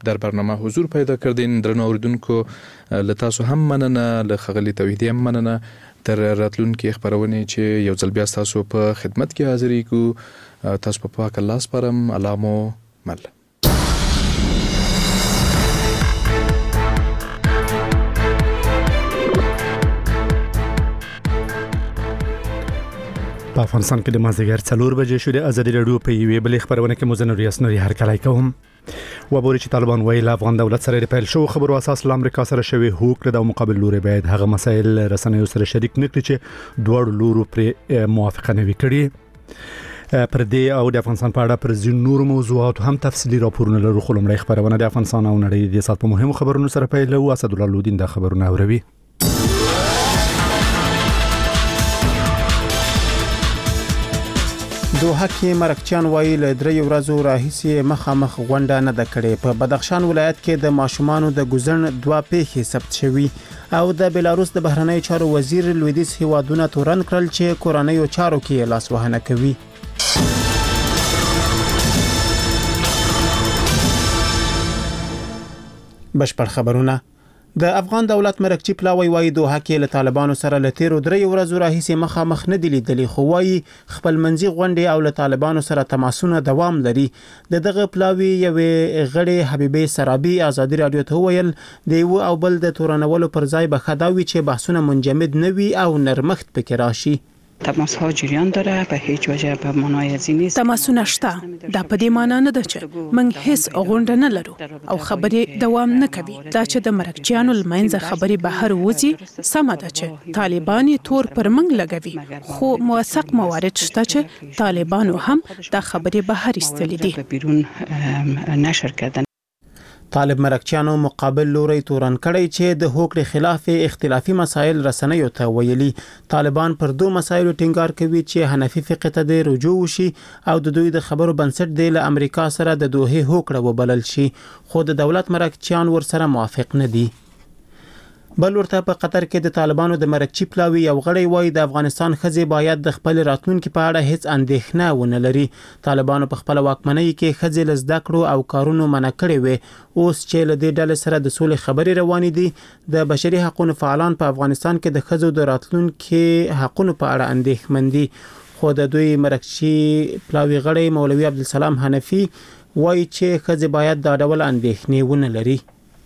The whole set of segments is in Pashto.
در برنامه حضور پیدا کردین. درنو اوریدونکو له تاسو هم مننه، له ښاغلي توحیدي هم مننه. تر راتلونکي خبرونې چې یو ځل بیا تاسو په خدمت کې حاضرېږو، تاسو په پاک الله سپارم. الله مو مل. په افغانستان کې د مازدیګر 4 بجې شو. د ازادي راډیو په یوې بلې خبرونه کې مزنور یاسنوري هرکلی کوم. وبوري چې طالبان ویل افغان دولت سره د پیل شو خبرو اساس له امریکا سره شوی هوکړه د مقابل لوري باید هغه مسایل رسنیو سره شریک نکړي چې دوه لورو پر موافقه نه وکړي. پر دې او د افغانستان په اړه پر ځینو نور موضوعات هم تفصیلی راپورونه لرو. خو لمړی خبرونه د افغانستان او نړۍ د سات په مهمو خبرونو سره پیل او اسد الله لودین د خبرونه اوروي. دوحه کې مرکچیان وایي له 3 ورځو راهیسې مخامخ غونډه نه ده کړې. په بدخشان ولایت کې د ماشومانو د ګوزن 2 پیښې ثبت شوي او د بلاروس د بهرنی چارو وزیر لویدیځ هیوادونه تورن کړل چې کورنیو چارو کې لاس وهنه کوي. بشپړ خبرونه. د افغان دولت مرکچی پلاوی وایي دوحه کې له طالبانو سره له 3 ورځو راهیسې مخامخ نه دي لیدلي، خو وایي خپل منځي غونډې او له طالبانو سره تماسونه دوام لري. دغه پلاوی یوې غړي حبیبه سرابي ازادي رادیو ته ویل د یو او بل د تورنولو پر ځای به خداوي چې بحثونه منجمد نه وي او نرمښت پکې راشي. تماس ها جریان داره، به هیڅ وجه به معنای از این نیست. تماسونه شته، دا په دې معنی نه ده چې موږ هیڅ غونډه نه لرو او خبرې دوام نه کوي. دا چې د مرکچیانو لمنځه خبرې بهر وځي سمه ده چې طالبان تور پر موږ لګوي، خو موثق موارد شته چې طالبانو هم دا خبرې بهر ایستلې دي. بیرون نشر کردن. طالب مرکچیانو مقابل لوري تورن کړی چې د هوکړې خلاف اختلافي مسایل رسنیو ته ویلي. طالبان پر 2 مسایلو ټینګار کوي چې حنفي فقه ته د رجوع وشي او د دوی د خبرو بنسټ دی له امریکا سره د دوه هوکړه وبلل شي، خو د دولت مرکچیان ورسره موافق نه دي. بل ورته په قطر کې د طالبانو د مرکچی پلاوی یو غړی وایي د افغانستان ښځې باید د خپل راتلونکي په اړه هیڅ اندېښنه ونه لري. طالبانو په خپل واکمنۍ کې ښځې له زده کړو او کارونو منع کړې وي. اوس چې له دې ډلې سره د سولې خبرې روانې دي، د بشري حقوقو فعالان په افغانستان کې د ښځو د راتلونکي حقوقو په اړه اندېښمن دي. خو د دوی مرکچی پلاوی غړی مولوي عبدالسلام حنفي وایي چې ښځې باید دا ډول اندېښنې ونه لري.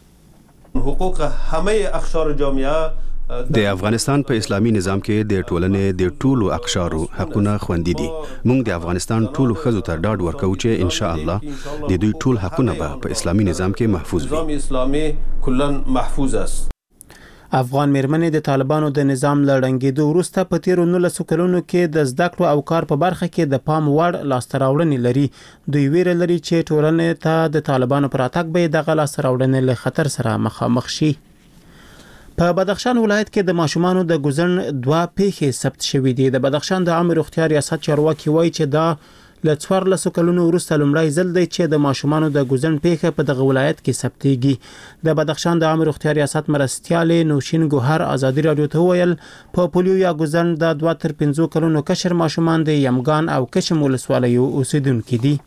حقوق همه اقشار جامعه د افغانستان په اسلامي نظام کې د ټولنې د ټولو اقشارو حقونه خوندي دي. موږ د افغانستان ټولو ښځو ته ډاډ ورکوو چې ان شاء الله د دوی ټول حقونه به په اسلامي نظام کې محفوظ وي. نظام اسلامي کلاً محفوظ است. افغان میرمنې د طالبانو د نظام لړنګېدو وروسته په تیرو 19 کلونو کې د زده کړو او کار په برخه کې د پام وړ لاسته راوړنې لري. دوی ویره لري چې ټولنې ته د طالبانو پر اتګ به دغه لاسته راوړنې له خطر سره مخامخ شي. په بدخشان ولایت کې د ماشومانو د ګوزن 2 پیښې ثبت شوې دي. د بدخشان د عامه روغتیا ریاست چارواکي وایي چې دا له 14 کلونو وروسته لومړی ځل دی چې د ماشومانو د ګوزن پیښه په دغه ولایت کې ثبتېږي. د بدخشان د عامه روغتیا ریاست مرستیال نوشین ګوهر ازادي رادیو ته ویل په پولیو یا ګوزن د 2 تر 5 کلونو کشر ماشومان د یمګان او کشم ولسوالیو اوسیدونکو دي.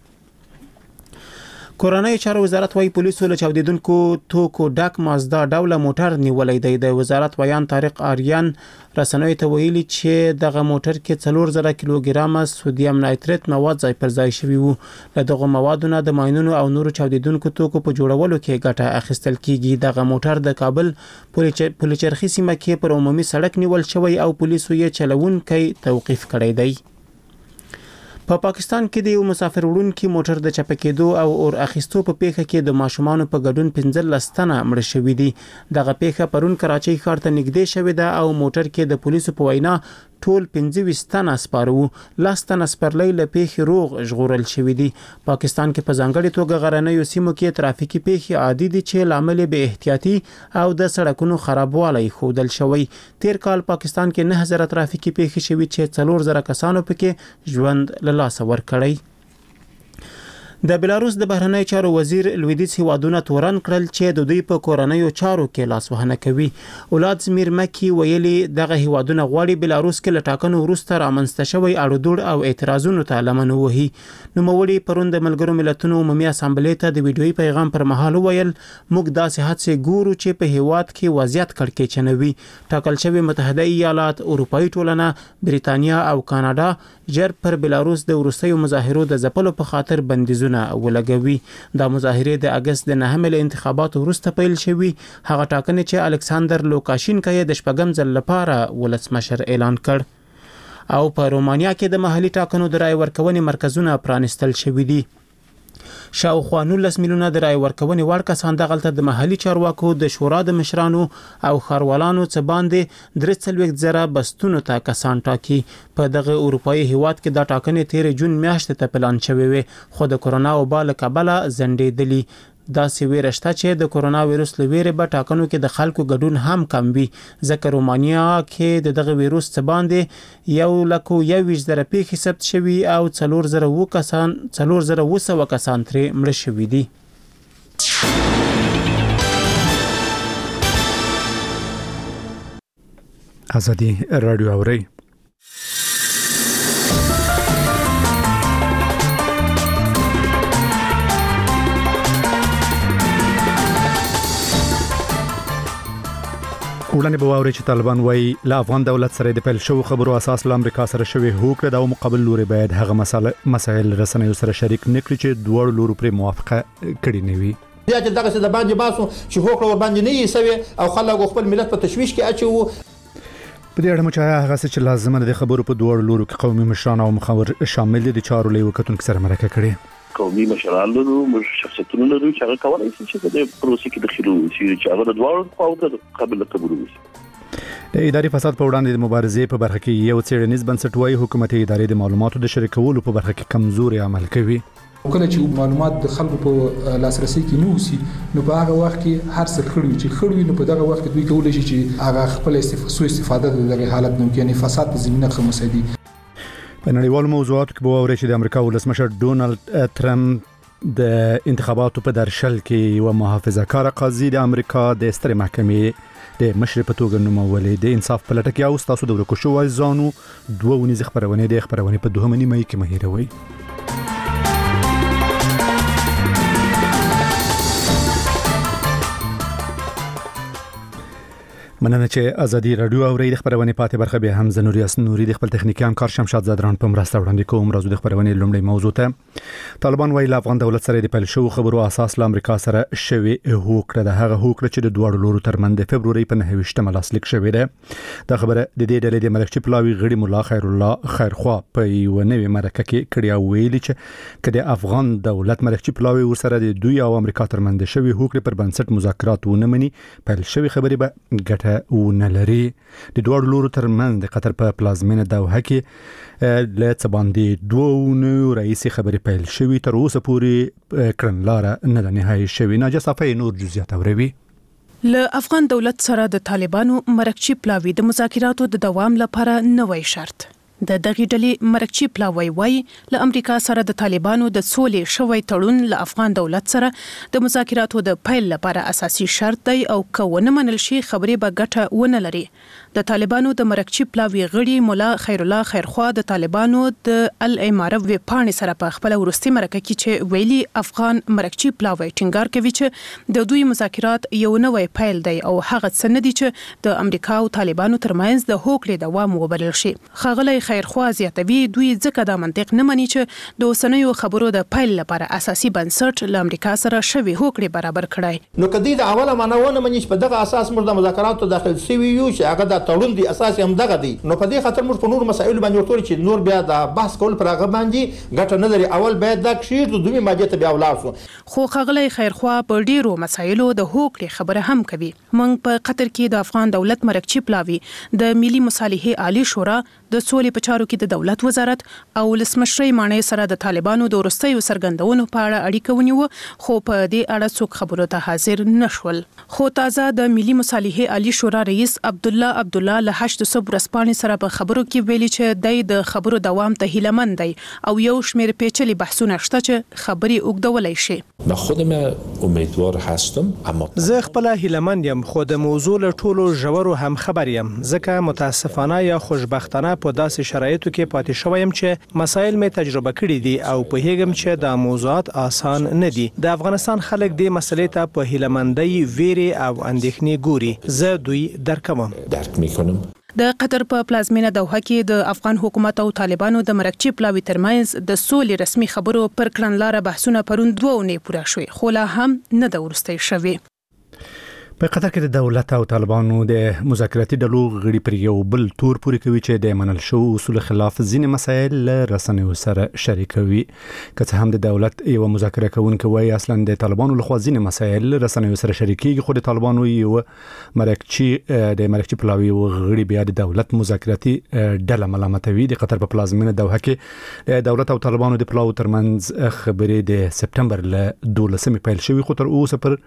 کورنۍ چارو وزارت وايي پولیسو له چاودیدونکو توکو ډک مازدا ډوله موټر نیولې دی. د وزارت ویان طارق آریان رسنوي ته ویلي چې دغه موټر کې 4000 کیلوګرام سودیم نایتریت مواد ځای پر ځای شوی وو. له دغه موادونو د ماینونو او نورو چاودیدونکو توکو په جوړولو کې ګټه اخیستل کیږي. دغه موټر د کابل پولیچرخي سیمه کې پر عمومي سړک نیول شوی او پولیسو یې چلوونکی توقیف کړی دی. په پاکستان کې د یو مسافر وړونکي موټر د چپه کېدو او اور اخیستو په پیښه کې د ماشومانو په ګډون 15 تنه مړ شوي دي. دغه پیښه پرون کراچۍ ښار ته نږدې شوې ده او موټر کې د پولیسو په وینا ټول 25 تنه سپاره وو. 10 تنه سپرلۍ له پیښې روغ ژغورل شوي دي. پاکستان کې په ځانګړي توګه غرنیو سیمو کې ترافیکي پیښې عادي دي چې لامل به احتیاطي او د سړکونو خرابوالی ښودل شوی. تیر کال پاکستان کې 9000 ترافیکي پیښې شوي چې 4000 کسانو پکې ژوند له لاسه ورکړی. د بلاروس د بهرنی چارو وزیر لویدیز هیوادونه تورن کړل چې د دوی په کورنیو چارو کې لاسوهنه کوي. ولادیمیر مکی ویلي دغه هیوادونه غواړي بلاروس کې له ټاکنو وروسته رامنځته شوی اړودوړ او اعتراضونو ته لمن ووهي. نوموړي پرون د ملګرو ملتونو عمومي اسامبلې ته د ویډیويي پیغام پر مهال ویل موږ داسې هڅې ګورو چې په هیواد کې وضعیت کړکېچنوي. ټاکل شوی متحده ایالات، اروپایي ټولنه، بریتانیا او کاناډا ژر پر بلاروس د وروستیو مظاهرو د ځپلو په خاطر بندیزونه ولګوي. دا مظاهره د اگست د 9 له انتخاباتو وروسته پیل شوې. هغه ټاکنې چې الکساندر لوکاشینکا یې د شپږم ځل لپاره ولسمشر اعلان کړ او په رومانیا کې د محلي ټاکنو د رای ورکونې مرکزونه پرانستل شوي دي. شاوخوا 19 میلیونه د رای ورکونې وړ کسان دغلته د محلي چارواکو د شورا د مشرانو او ښاروالانو څخه باندې 43,000 بستونو ته کسان ټاکي. په دغه اروپایي هیواد کې د ټاکنې 13 جون میاشتې ته پلان شوی وي خو د کورونا وبا له کبله ځنډېدلی. دا سویره شته چې د کورونا وایروس لویره به ټاکنو کې د خلکو ګډون هم کم وي ځکه رومانیا کې دغه وایروس څخه باندې 1,21,000 پیښې ثبت شوي او 4,000 کسان ترې مړه شوي دي. ازادي رادیو اوري. وړاندې به واوري چې طالبان وایي له افغان دولت سره د پیل شوو خبرو اساس له امریکا سره شوی هوکړه د مقابل لوري باید هغه مسایل رسنیو سره شریک نکړي چې دوه لورو پر موافقه کړي نه وي. بیا چې دغه څه د باندې باسو چې هوکړه ور باندې نه یې سوي او خلک خپل ملت په تشویش کې اچوي. په دې اړه مو هغه څه چې لازم د خبرو په دوه لورو کې قومي مشران او مخاور شامل دي د چارو لیو کتونکو سره مرکه کړي. قومي مشران لرو موږ شخصیتونه لرو چې هغه کولای شي چې د پروسې کې دخیلو چې هغه د دوه خواو قابل قبول وي. د اداري فساد په وړاندې د مبارزې په برخه کې یو څېړنیز بنسټ وايي حکومتي ادارې د معلوماتو د شریکولو په برخه کې کمزوري عمل کوي. کله چې معلومات د خلکو په لاسرسي کې نه وسی نو په هغه وخت کې هر څه خړوي نو په دغه وخت کې دوی کولای شي چې هغه خپل استفاده د دغه حالت نو کې فساد په زمينه خمسدي. په نړیوالو موضوعاتو کې به واوري چې د امریکا ولسمشر ډونالد ټرمپ د انتخاباتو په درشل کې یو محافظه کار قاضي د امریکا د سترې محکمې د مشر په توګه نومولې د انصاف په لټه کې او تاسو د ورکوشو وایزانو دوه ونیز خبرونه په 2 مې کې مهیروي. مننه چې ازادي رادیو اوري د خبرونه پاتې برخه به هم زنوریاس نوري د خپل تخنیکی همکار شمشاد زادران په مرسته وړاندې کوم. راځو د خبرونه لومړی موضوع ته. طالبان وایي افغان دولت سره د پیل شوو خبرو اساس له امریکا سره شوی هوکړه د هغه هوکړه چې د دوه لورو ترمنځ د فبروري په 9 لاسلیک شوې ده. دا خبره د دې ډلې د مرکزي پلاوی غړي مولا خیر الله خیرخوا په یو نوې مرکه کې کړی ویلي چې کله افغان دولت مرکزي پلاوی ورسره د دوی او امریکا ترمنځ شوی هوکړه پر بنسټ مذاکرات ونه مني پیل شوی خبري به ګټه ونلري. د دوه لورو ترمنځ د قطر په پلازمینه دوحه کې له څه باندې دوه رئیس خبري پیل شوی تر اوسه پورې کړنلاره نه ده نهایی شوی. ناجه صفای نور جزئیات اوروي. له افغان دولت سره د طالبانو مرکزي پلاوی د مذاکراتو د دوام لپاره نوې شرط د دغه ډلې مرکزي پلاوی وای له امریکا سره د طالبانو د سولې شوی تړون له افغان دولت سره د مذاکراتو د پیل لپاره اساسي شرط دی او کونه منل شي خبري به ګټه ونه لري. د طالبانو د مرکزي پلاوی غړي مولا خیر الله خیرخوا د طالبانو د الاماره وپاڼې سره په خپل ورستي مرکه کې چې ویلي افغان مرکزي پلاوی ټینګار کوي چې د دوی مذاکرات یو نوې پیل دی او هغه څه نه دي چې د امریکا او طالبانو ترمنځ د هوکړې دوام وبلل شي. خغلی خیرخوا زیاتوي دوی ځکه دا منطق نه مني چې د اوسنیو خبرو د پیل لپاره اساسي بنسټ له امریکا سره شوی هوکړې برابر کړای. نو کدی د اوله معناونه مني چې په دغه اساس موږ د مذاکراتو داخل سوي یو چې هغه د تړون دی اساس هم دغه دی. نو په دې خاطر موږ په نور مسایل باندې ورته چې نور بیا د بحث کول پر هغه باندې ګټه نه لري. اول باید دا کشیر د دوی ماده ته بیا ولاړ خو خغلی خیرخوا په ډیرو مسایلو د هوکړې خبره هم کوي. موږ په قطر کې د افغان دولت مرکزي پلاوی د ملي مصالحې عالی شورا د سولې په چارو کې د دولت وزارت او ولسمشر مانې سره د طالبانو د وروستیو سرګندونو په اړه اړیکه ونیو خو په دې اړه څوک خبرو ته حاضر نشول. خو تازه د ملي مصالحې عالی شورا رئیس عبد الله عبد الله له 8 صبح رسپانې سره په خبرو کې ویلي چې د خبرو دوام ته هیلهمند دی او یو شمېر پیچلي بحثونه شته چې خبري اوږدولای شي. من خودم امیدوار هستم اما زه خپل هیلهمند یم خو د موضوع له ټولو ژورو هم خبر یم ځکه متاسفانه یا خوشبختانه په داسې شرایطو کې پاتې شوم چې مسایل می تجربه کړي دي او په هیګم چې د موضوعات آسان نه دي. د افغانستان خلک د مسلې ته په هیلهمندۍ ویری او اندېښنې ګوري. زه دوی درک میکنم. د قطر په پلازمینه دوحه کې د افغان حکومت او طالبانو د مرکچی پلاوی ترمنځ د سولې رسمي خبرو پر کړنلاره بحثونه پرون 2 اونۍ پوره شوي خو لا هم نه د ورستۍ شوي. په قطر کې د دولت او طالبانو د مذاکراتي ډلو غړي پر یو بل تور پوري کوي چې د منل شو اصول خلاف ځینې مسایل رسنیو سره شریکوي. که څه هم د دولت یو مذاکره کوونکی وایي اصلا د طالبانو لخوا ځینې مسایل رسنیو سره شریکيږي خو د طالبانو یو مرکچی پلاوی غړي بیا د دولت مذاکراتي ډله ملامتوي. د قطر په پلازمینه دوحه کې د دولت او طالبانو د پلاو ترمنځ خبرې د سپتمبر له 12 پیل شوې خو تر اوسه پر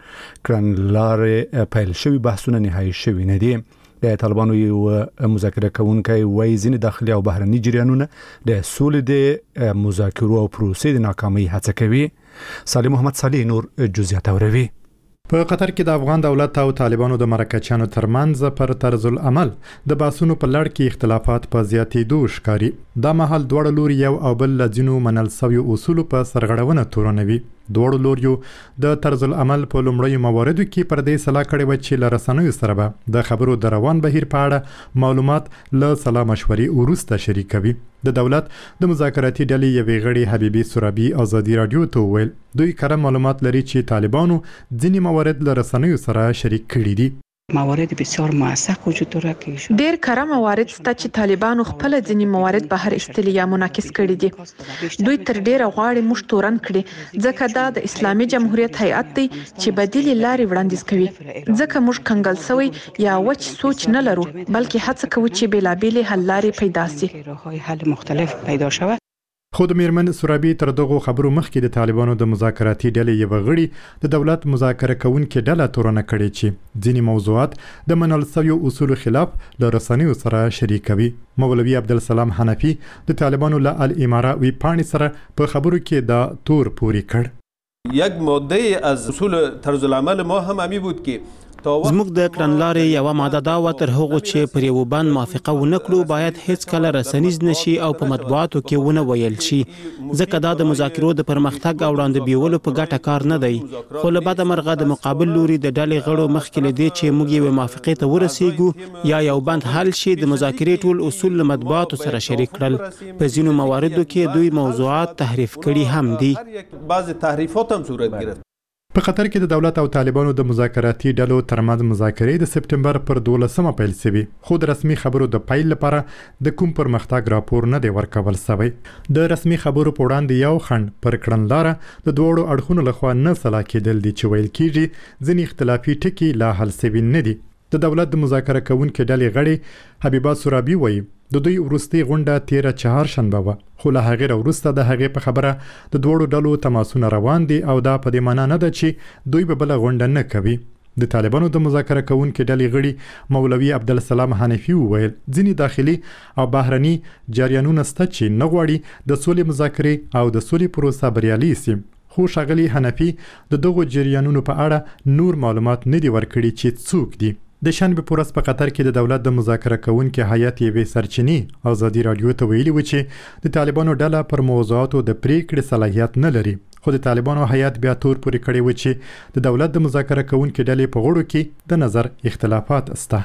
کړنلارې پیل شوی بحثونه نهایی شوی نه دي. د طالبانو یو مذاکره کوونکی وایي ځینې داخلي او بهرني جریانونه د سولې د مذاکرو او پروسې د ناکامۍ هڅه کوي. صالح محمد صالح نور جزئیات اوروي. په قطر کې د افغان دولت او طالبانو د مرکچیانو ترمنځ پر طرز العمل د باسونو په لړ کې اختلافات په زیاتېدو ښکاري. دا مهال دواړه لوري یو او بل لځینو منل سوي اصول په سرغړونه تورنوي. دواړو لوریو د طرز العمل په لومړیو مواردو کې پر دې سلا کړې و چې له رسنیو سره به د خبرو د روان بهیر په اړه معلومات له سلا مشورې وروسته شریکوي. د دولت د مذاکراتي ډلې یوې غړي حبیبي سرابي ازادي رادیو ته وویل دوی کره معلومات لري چې طالبانو ځینې موارد له رسنیو سره شریک کړي دي. موارد بسیار موثق وجود داره که ډیر کره موارد شته چې طالبانو خپل ځینې موارد بهر ایستلي یا منعکس کړي دي. دوی تر ډیره غواړي موږ تورن کړي ځکه دا د اسلامي جمهوریت هیئت دی چې بدیلې لارې وړاندیز کوي ځکه موږ کنګل سوی یا وچ سوچ نه لرو بلکې هڅه کوو چې بېلابېلې حل لارې پیدا شي. راههای حل مختلف پیدا شود. خو د میرمن سرابي تر دغه خبرو مخکې د طالبانو د مذاکراتي ډلې یو غړي د دولت مذاکره کوونکې ډله تورنه کړې چې ځینې موضوعات د منل سوي اصول خلاف له رسنیو سره شریکوي. مولوي عبدالسلام حنفي د طالبانو له الاماره وی پاڼې سره په خبرو کې د تور پوري کړ. یک ماده از اصول طرز العمل ما هم همی بود که زموږ د کړنلارې یو ماده دا و تر هغه چې پر یو بند موافقه ونکړو باید هیڅ کله رسنیز نشي او په مطبوعاتو کې ونه ویل شي ځکه دا د مذاکرو د پرمختګ او وړاندې بیولو په ګټه کار نه دی. خو له بده مرغه د مقابل لوري د ډلې غړو مخکې لدی چې موږ یو موافقه ته ورسیږو یا یو بند حل شي د مذاکرې ټول اصول له مطبوعاتو سره شریک کړل. په ځینو مواردو کې دوی موضوعات تحریف کړي هم دي. بعض تحریفات هم صورت گرفت. په قطر کې د دولت او طالبانو د مذاکراتي ډلو ترمنځ مذاکرې د سپتمبر پر 12 پیل شوې خو د رسمي خبرو د پیل لپاره د کوم پرمختګ راپور نه دی ورکول شوی. د رسمي خبرو په وړاندې یو خند پر کړنلاره د دوړو اړخونو لخوا نه سلا کېدل دي چې ویل کېږي ځینې اختلافي ټکي لا حل شوي نه دي. د دولت د مذاکره کوونکې ډلې غړي حبیبه سرابي وایي د دوی وروستي غونډه 13 چهارشنبه وه خو له هغې وروسته د هغې په خبره د دوړو ډلو تماسونه روان دي او دا په دې معنا نه ده چې دوی به بله غونډه نه کوي. د طالبانو د مذاکره کوونکې ډلې غړي مولوي عبدالسلام حنفي وویل ځینې داخلي او بهرني جریانونه شته چې نه غواړي د سولې مذاکرې او د سولې پروسه بریالي شي. خو ښاغلي حنفي د دغو جریانونو په اړه نور معلومات نه دي ورکړي چې څوک دي. د شنبه په ورځ په قطر کې د دولت د مذاکره کوونکې هیئت یوې سرچینې ازادي رادیو ته ویلي و چې د طالبانو ډله پر موضوعاتو د پریکړې صلاحیت نه لري خو د طالبانو هیئت بیا تور پورې کړی و چې د دولت د مذاکره کوونکې ډلې په غړو کې د نظر اختلافات شته.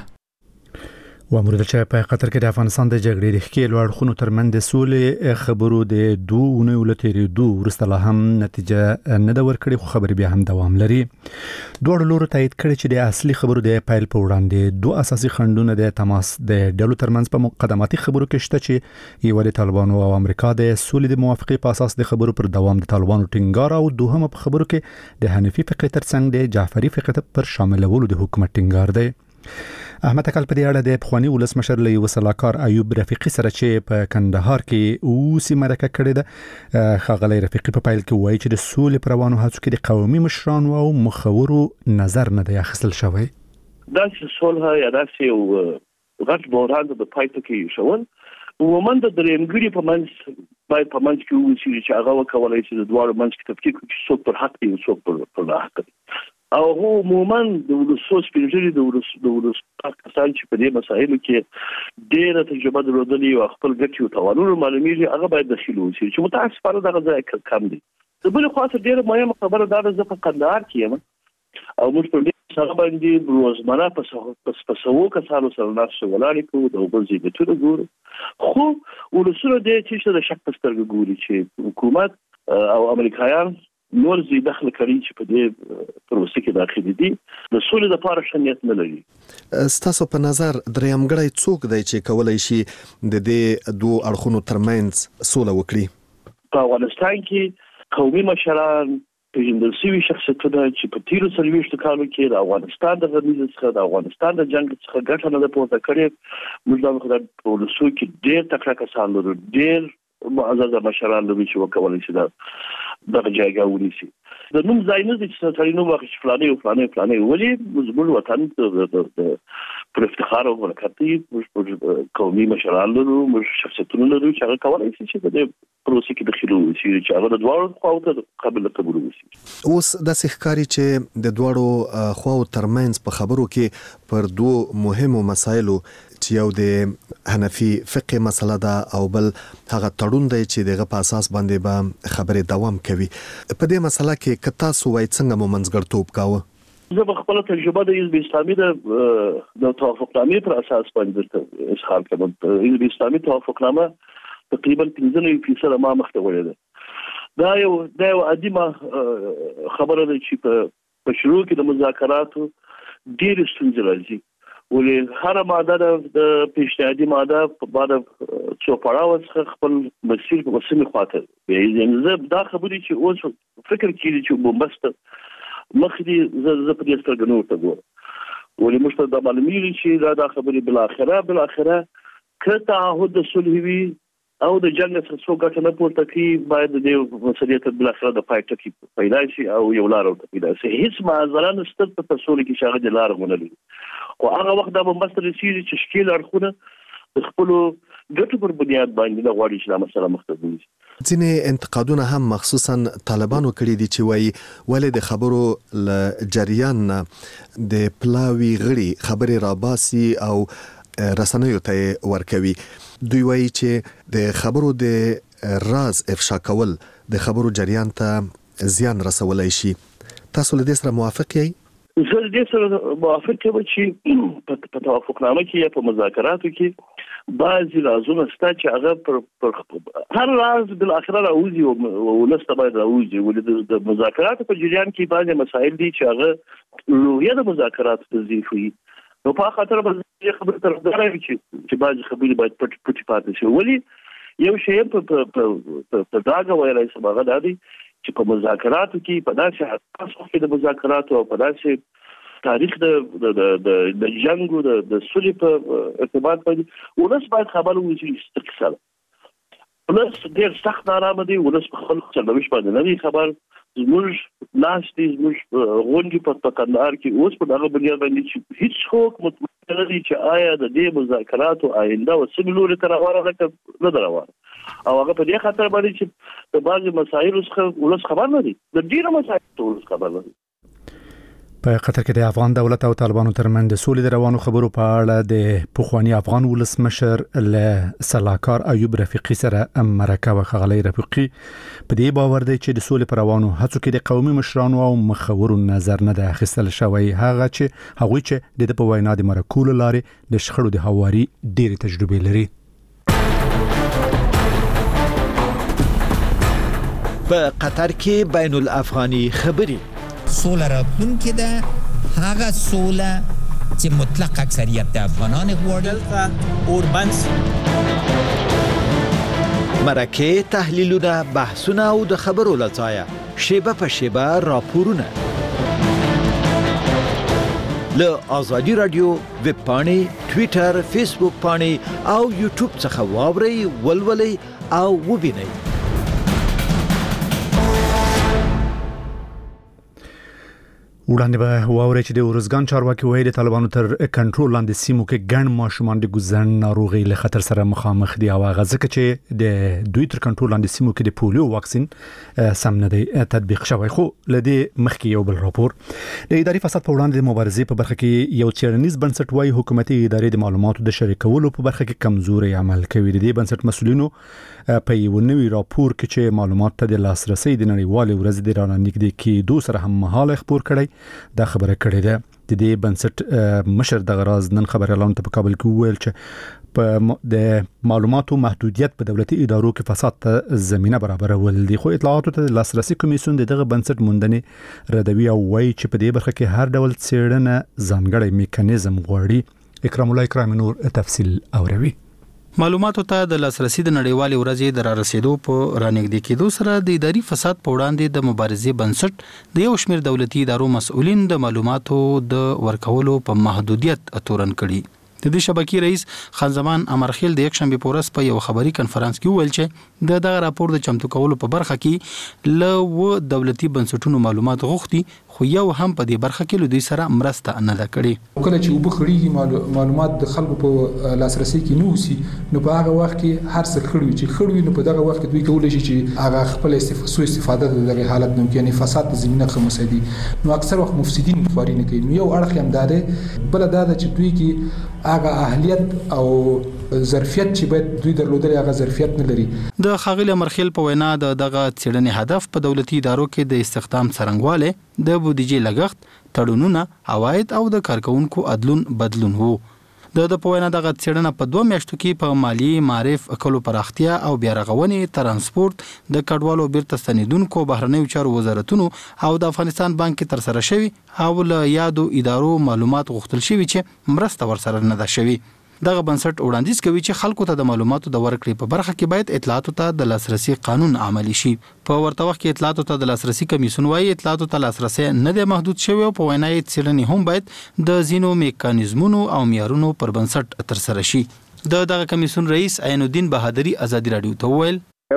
وامر چې په قطر کې د افغانستان د جګړې د ښکیلو اړخونو ترمنځ د سولې خبرو د 2 اونیو له تېرېدو وروسته لا هم نتیجه نه ده ورکړې خو خبرې بیا هم دوام لري. دواړو لورو تایید کړی چې د اصلي خبرو د پیل په وړاندې 2 اساسي خنډونه د تماس د ډلو ترمنځ په مقدماتي خبرو کې شته چې یو د طالبانو او امریکا د سولې د موافقې په اساس د خبرو پر دوام د طالبانو ټینګار او دوهمه په خبرو کې د حنفي فقې ترڅنګ د جعفري فقې پر شاملولو د حکومت ټینګار دی. احمد اکل په دې اړه د پخوانی ولسمشر له یو سلاکار ایوب رفیقي سره چې په کندهار کې اوسې مرکه کړې ده ښاغلی رفیقي په پیل کې وایي چې د سولې پر روانو هڅو کې د قومي مشرانو او مخورو نظر نه دی اخیستل شوی. داسې صلح یا داسې غټ بحران د پای ته کې شول. عموما د درېمګړي په منځ باید په منځ کې ووسي چې هغه وکولای شي د دواړو منځ کې تفکیک وکړي چې څوک پر حق دی او څوک پر ناحق دی. او هو عموما د ولسو سپینږیري د ولس کسان چې په دې مسایلو کې ډېره تجربه درلودلې او خپل ګټې او توانونه معلومیږي هغه باید دخیل وشي چې متاسفانه دغه ځای کم دی. د بلې خوا ته ډېره مهمه خبره دا ده، زه په کندهار کې یم او موږ په دې سره باندې روزمره په سوو کسانو سره ناست ولاړې کوو د اوبه زیږتونه ګورو، خو ولسونه دې چې د شک په سترګه ګوري چې حکومت او امریکایان نور زی دخل کوي چې په دې پروسه کې داخلي دي د سولې لپاره شنیت نه لري. ستاسو په نظر درېمګړی څوک دی چې کولای شي د دې دوه اړخونو ترمنځ سوله وکړي؟ په افغانستان کې قومي مشران پیژندل شوي شخصیتونه چې په تیرو 40 کالو کې د افغانستان د غمیزه څخه د افغانستان د جنگ څخه ګټه نه پورته کړې. موږ د خدای په ولسو کې ډېر تکړه کسان لرو، ډېر معزز مشران لرو چې وکولای شي دغه جایګه ونیسي. د نوم ځای نه دي چې سړی نوم واخلي فلاني ولې زموږ وطن د پر افتخار او برکت دی. موږ قومي مشران لرو، موږ شخصیتونه لرو چې هغه کولای شي چې د پروسې کې دخیل وشي چې هغه د دواړو خواو ته قابل قبول وشي. اوس داسې ښکاري چې د دواړو خواو ترمنځ په خبرو کې پر دوه مهمو مسایلو چې یو د حنفي فقه مسله ده او بل هغه تړون دی چې دغه په اساس باندې به خبرې دوام کوي. په دې مسله کې که تاسو وایي څنګه مو منځګړیتوب کاوه؟ زه په خپل تجربه د حزب اسلامي د توافقنامې پر اساس باندې اظهار کوم. حزب اسلامي توافقنامه تقریبا 15% ما مخته وړي ده. دا یو عادي خبره ده چې په شروع کې د مذاکراتو ډېر ستونزې راځي، ولې هر ماده د پیشنهادي ماده په بعد څو پړاو څخه خپل مسیر په وسمه خاطر یعنی زه دا خبرې چې اوس فکر کړی چې بومبست مخدي زه په دې سترګې نور ته ګورم، ولې موږ ته د معلومیږي چې دا خبرې بل اخره که تعهد د صلح وي او د جنگ څخه څو ګټه نه پورته کوي، باید د مسؤلیت بل اخره د پای ټکی پیدا شي او یو لار ورته پیدا شي. هیڅ معذره نشته په تصور کې چې هغه د لار غونډلې، خو هغه وخت دا بومبست رسیږي چې شکیل اړخونه د خپل ګټو پر بنیاد باندې د غواړي چې دا مسله مخته ځي. ځینې انتقادونه هم مخصوصا طالبانو کړي دي چې وایي ولې د خبرو ل جریان د پلاوی غړي خبرې راباسي او رسنیو ته ورکوي. دوی وایي چې د خبرو د راز افشا کول د خبرو جریان ته زیان رسولای شي. تاسو له دې سره موافق یئ؟ زه د دې سره موافق یم چې په توافقنامه کې یا په مذاکراتو کې بعضې رازونه شته چې هغه پر هر راز بل اخره راوځي او ولسته باید راوځي، ولې د مذاکراتو په جریان کې بعضې مسایل دي چې هغه لویه د مذاکراتو تضعیف وي. نو په خاطر باندې خبره طرفدار وي چې بعضې خبرې باید پټې پاتې شي. ولې یو شی په ډاګه ویلی شم هغه دا دی چې په مذاکراتو کې په داسې حساس وخت کې د مذاکراتو او په داسې تاریخ د جنګ او د سولې په ارتباط باندې ولس باید خبر وي چې استقصال ولس ډېر سخت نارامه دی. ولس په خپل سرنوشت باندې نه دی خبر. زموږ ناستې زموږ غونډې په کندهار کې اوس په دغه بنیاد باندې چې هیڅ څوک مطمئن نه دي چې آیا د دې مذاکراتو آینده او څه لوري ته روانه ده که نه ده روانه، او هغه په دې خاطر باندې چې د بعضې مسایلو څخه ولس خبر نه دي، د ډېرو مسایلو ولس خبر نه دي. په قطر کې د افغان دولت او طالبانو ترمنځ د سولې د روانو خبرو په اړه د پخوانی افغان ولسمشر له سلاکار ایوب رفیقي سره مرکه وکړه. رفیقي په دې باور دی چې د سولې پر روانو هڅو کې د قومي مشرانو او مخورو نظر نه ده اخیستل شوی، هغه چې د په وینا د مرکو له لارې د شخړو د هواري ډېرې تجربې لري. په قطر کې بین الافغاني خبري سوله راتلونکې ده، هغه سوله چې مطلق اکثریت د افغانان غواړي. اوربنس مرکه تحلیلونه بحثونه او د خبرو لڅایه شیبه په شیبه راپورونه له آزادی رادیو ویب پاڼې، ټویټر، فیسبوک پاڼې او یوټیوب څخه واورئ، ولولئ او وبینئ. وړاندې به واوري چې د ورزګان چارواکي وایي د طالبانو تر کنټرول لاندې سیمو کې ګڼ ماشومان د ګوزن ناروغي له خطر سره مخامخ دي او هغه ځکه چې د دوی تر کنټرول لاندې سیمو کې د پولیو واکسین سم نه دی تطبیق شوی. خو لدی مخکې یو بل راپور د اداري فساد په وړاندې د مبارزې په برخه کې یو چیرنیز بنسټ وایي حکومتي ادارې د معلوماتو د شریکولو په برخه کې کمزوري عمل کوي. د دې بنسټ مسؤلینو په یو نوي راپور کې چې معلومات ته د لاسرسي د نړیوالې ورځې د راننګدې کېدو سره هم مهاله خبر کړي دا خبره کړې ده. د دې بنسټ مشر د غراز نن خبريالانو ته په کابل کې وویل چې په د معلوماتو محدودیت په دولتي ادارو کې فساد ته زمينه برابرول دي. خو اطلاعاتو ته لاسرسي کمیسیون دغه بنسټ موندنې ردوي او وایي چې په دې برخه کې هر ډول څېړنه ځانګړی میکانیزم غواړي. اکرام الله اکرام نور تفصیل اوروي. معلوماتو ته د لاسرسي د نړیوالې ورځې د رارسېدو په رانګدې کېدو سره د اداري فساد په وړاندې د مبارزې بنسټ د یو شمېر دولتي ادارو مسؤلین د معلوماتو د ورکولو په محدودیت تورن کړي. د دې شبکې رئیس خان زمان امرخیل د یک شنبه په ورځ په یو خبري کنفرانس کې وویل چې دغه راپور د چمتو کولو په برخه کې له دولتي بنسټونو معلومات غوښتي خو یو هم په دې برخه کې له دوی سره مرسته نه ده کړې. کله چې وبخړي معلومات د خلکو په لاسرسي کې نو سي نو په هغه وخت کې هر څه خړوي چې خړوي نو په دغه وخت کې دوی کولای شي چې هغه خپل استفاده د دغه حالت نو کې فساد د زمينه خمسدي نو اکثر وخت مفسدين خواري نه کوي. نو یو اړخ هم داده بل دا چې دوی کې هغه اهلیت او ظرفیت چې باید دوی درلودل هغه ظرفیت نه لري. د خاغلی مرخیل په وینا دغه څېړنې هدف په دولتي ادارو کې د استخدام څرنګواله د بودیجې لګښت تړونونه عواید او د کارکونکو عدلون بدلون وو. د په وینا دغه څېړنه په 2 میاشتو کې په مالی معرف کلو پراختیا او بیا رغونې ترانسپورت د کډوالو بیرته ستنیدونکو بهرنیو چارو وزارتونو او د افغانستان بانک کې تر سره شوی او له یادو ادارو معلومات غوښتل شوی چې مرسته ورسره نه ده شوی. دغه بنسټ وړاندیز کوي چې خلکو ته د معلوماتو د ورکړې په برخه کې باید اطلاعاتو ته د لاسرسي قانون عملی شي. په ورته وخت کې اطلاعاتو ته د لاسرسي کمیسیون وايي اطلاعاتو ته لاسرسي نه دی محدود شوی او په وینا یې څېړنې هم باید د زینو میکانیزمونو او معیارونو پر بنسټ تر سره شي. دغه کمیسیون رئیس عین الدین بهادری ازادي رادیو ته وویل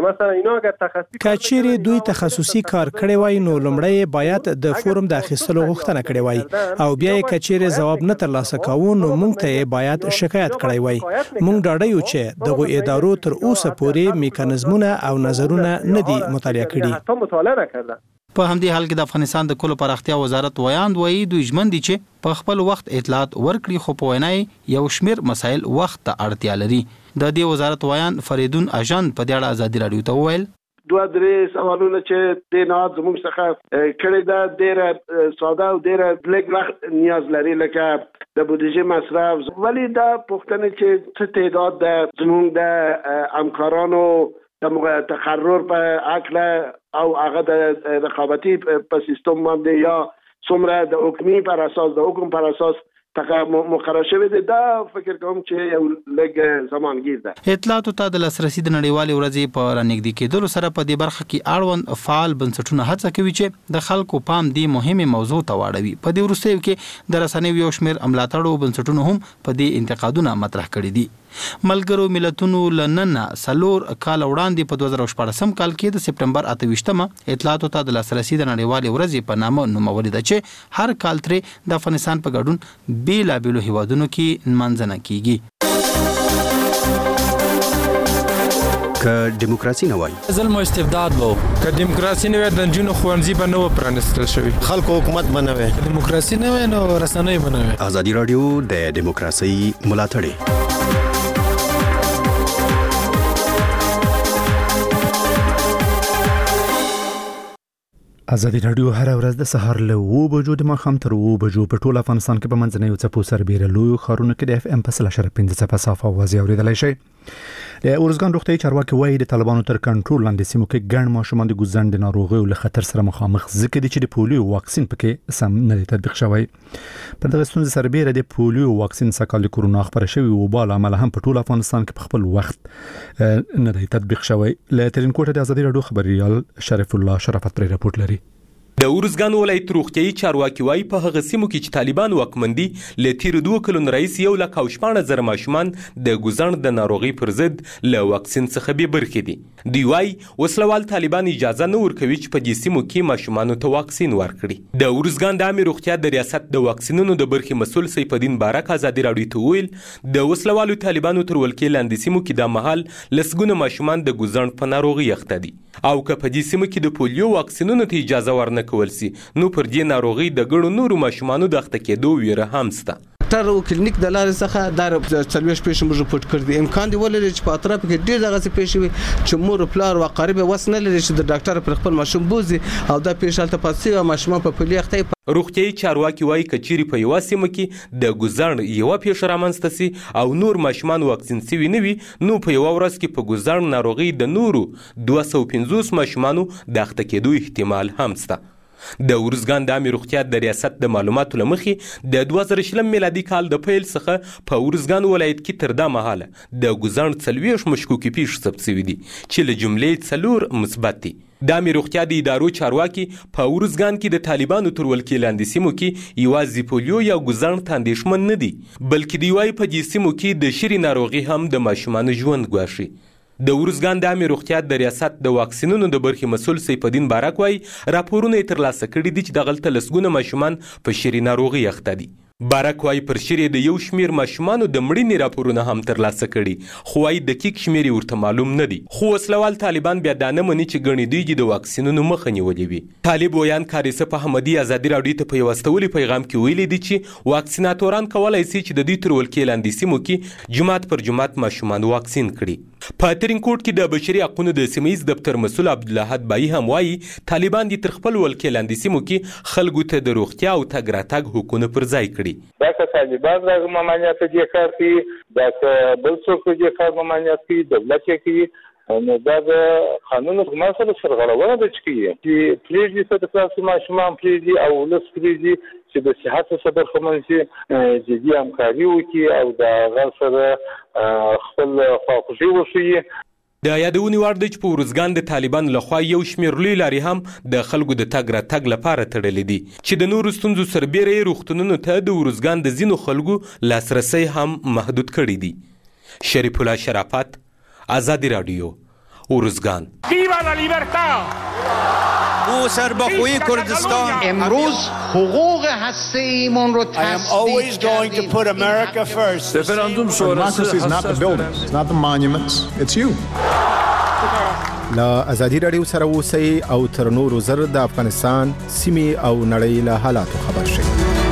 کچېری دوی تخصصي کار کړی وای نو لمړی باید د فورم د اخیستلو غوښتنه کړې وای او بیا یې کچېری جواب نه ترلاسه کاوه نو موږ ته باید شکایت کړی وای. موږ ډاډه یو چې دغه ادارو تر اوسه پورې میکانیزمونه او نظرونه نه دي مطالعه کړي. په همدې حال کې د افغانستان د کلو پراختیا وزارت ویاند وایي دوی ژمن دي چې په خپل وخت اطلاعات ورکړي خو په وینا یو شمیر مسایل وخت ته اړتیا لري. د دې وزارت ویاند فریدون اجان په دې اړه ازادي رادیو ته وویل 2-3 سوالونه چې د نه زموږ څخه کړي دا ډېر ساده او ډېر لږ وخت نیاز لري لکه د بودیجې مصرف ولی دا پوښتنه چې څه تعداد د زموږ د همکارانو د تقرر په عقله او هغه د رقابتي په سیستم باندې یا څومره د حکومي پر اساس د حکم پر اساس مقرر شوی دی دا فکر کوم چې یو لږ زمانګیر ده. اطلاعاتو ته د لاسرسي د نړیوالې ورځې په رانګدې کېدلو سره په دې برخه کې اړوند فعال بنسټونه هڅه کوي چې د خلکو پام دې مهمه موضوع ته واړوي. په دې وروستیو کې د رسنیو یو شمېر ملاتړو بنسټونو هم په دې انتقادونه مطرح کړي دي. ملګرو ملتونو لنن سلور کال وړاندې په 2014 کال کې د سپټمبر 28مه اطلاعاتو ته د لاسرسي د نړیوالې ورځې په نامه نومولې ده چې هر کال ترې د افغانستان په ګډون بیلابیلو هیوادونو کې نمانځنه کیږي. که دیموکراسي نه وای ظلم او استبداد وو که دیموکراسي نه وای د جنونو خوانزي به نو پرانستل شوی خلکو حکومت بنوي دیموکراسي نه وای نو رسنۍ بنوي. ازادي رادیو د دیموکراسي ملاتړ ازادي رادیو هر ورځ د سهار له 2 بجو د ماښام تر 2 بجو په ټول افغانستان کې په منځنیو څپو سربېره لوی خارونه کې د اف ام په 0.5 څپه صافه اوازې اورېدلای شي. د ورزګان روغتي چارواکي وایي د طالبانو تر کنټرول لاندې سیمو کې ګڼ ماشومان د ګوزن د ناروغیو له خطر سره مخامخ ځکه چې د پولیو واکسین پکې سم نه دی تطبیق شوی. په دغه ستونزې سربېره د پولیو واکسین سکهال کرونا خبره شوی او بل عمل هم په ټول افغانستان کې په خپل وخت نه دی تطبیق شوی. له ترینکوټه د ازادي رادیو خبريال شرف الله شرافت پر راپورټ لري. د ارزګان ولایت روغتیايي چارواکي وایي په هغه سیمو کې چې طالبان واکمندي له تیر 2 کلونو رئیس 1,14,000 ماشومان د ګوزڼ د ناروغي پر ضد له واکسین څخه بې برخې دي. دوی وایي وسلوال طالبان اجازه نه ورکوي چې په دې سیمو کې ماشومانو ته واکسین ورکړي. د ارزګان د عامه روغتیا د ریاست د واکسینونو د برخې مسؤل سیف الدین بارک ازادي راډیو ته ویل د وسلوالو طالبانو تر ولکې لاندې سیمو کې د مهال لسګونه ماشومان د ګوزڼ په ناروغي اخته دي او که په دې سیمو کې د پولیو واکسینونو ته اجازه ورنه کول سي نو پر دې ناروغي د ګڼو نورو ماشومانو د اخته کېدو ویره هم شته. ډاکټر او کلینیک د لارې څخه د سرویس پیشن موږ پټ کړ دي امکان دی ولري چې په اطراف کې ډیر دغه پیښې وي چې مور پلار او قریب وس نه لري چې د ډاکټر پر خپل ماشوم بوزي او دا پیښه ته پاتې او ماشومان په پلي اخته. روغتیايي چارواکي وایي کچيري په یو سیمه کې د ګوزڼ یو پیښه رامنځته سي او نور ماشومان واکسین سوي نه وي نو په یو ورځ کې په ګوزڼ ناروغي د نورو 250 ماشومانو د اخته کېدو احتمال هم شته. د ارزګان د عامه روغتیا د ریاست د معلوماتو لمخې د 2020 میلادي کال د پیل څخه په ارزګان ولایت کې تر دا مهاله د ګوزڼ 40 مشکوکي پیښې ثبت شوي دي چې له جملې 4 مثبت دي. د عامه روغتیا د ادارو چارواکي په ارزګان کې د طالبانو تر ولکې لاندې سیمو کې یوازې پولیو یا ګوزڼ ته اندېښمن نه دي بلکې دوی وايي په دې سیمو کې د شری ناروغي هم د ماشومانو ژوند ګواښي. د ارزګان د عامه روغتیا د ریاست د واکسینونو د برخې مسؤل سیف الدین بارک وایي راپورونه یې ترلاسه کړي دي چې دغلته لسګونه ماشومان په شری ناروغي اخته دي. بارک وایي پر شری د یو شمیر ماشومانو د مړینې راپورونه هم ترلاسه کړي خو وايي دقیق شمیر ورته معلوم نه دي خو وسلوال طالبان بیا دا نه مني چې ګڼې دوی د واکسینونو مخه نیولې وي. طالب ویان کاریسف احمدي ازادي راډیو ته په یو استولي پیغام کې ویلي دي چې واکسیناتوران کولای شي چې د دوی تر ولکې لاندې سیمو کې جماعت پر جماعت ماشومان واکسین کړي. په ترینکوټ کې د بشري حقوقو د سیمه‌ییز دفتر مسؤل عبدالله بایی هم وایي طالبان د تر خپل ولکې لاندې سیمو کې خلکو ته د روغتیا او تګ راتګ حقونه پر ځای کړي. دا که طالبان راغ ممانعت دې کار کوي دا که بل څوک دې کار ممانعت کوي دولت یې کوي نو دا د قانون په مسله سرغړونه ده چې پریږدي څه د تاسو ماشومان پریږدي او ولس پریږدي چې د صحت سره خمنځي جدي همکاري وکړي او د هغه سره خپل خواخوږي وښیي. د یادونې وړ دی چې په ارزګان د طالبان لخوا یو شمېر لوی لارې هم د خلکو د تګ راتګ لپاره تړلې دي چې د نورو ستونزو سربیره یې روغتونونو ته د ارزګان د ځینو خلکو لاسرسی هم محدود کړی دي. شریف الله شرافت ازادي راډیو ارزګان. ویوا لا لیبرتا او سربخوی کردستان امروز حقوق هسته‌ایمون رو I am always going to put America first. Referendum Democracy is not the buildings, it's not the monuments, it's you. لا ازادي راډیو سره اوسئ او تر نورو زر د افغانستان سیمې او نړۍ له حالاتو خبر شئ.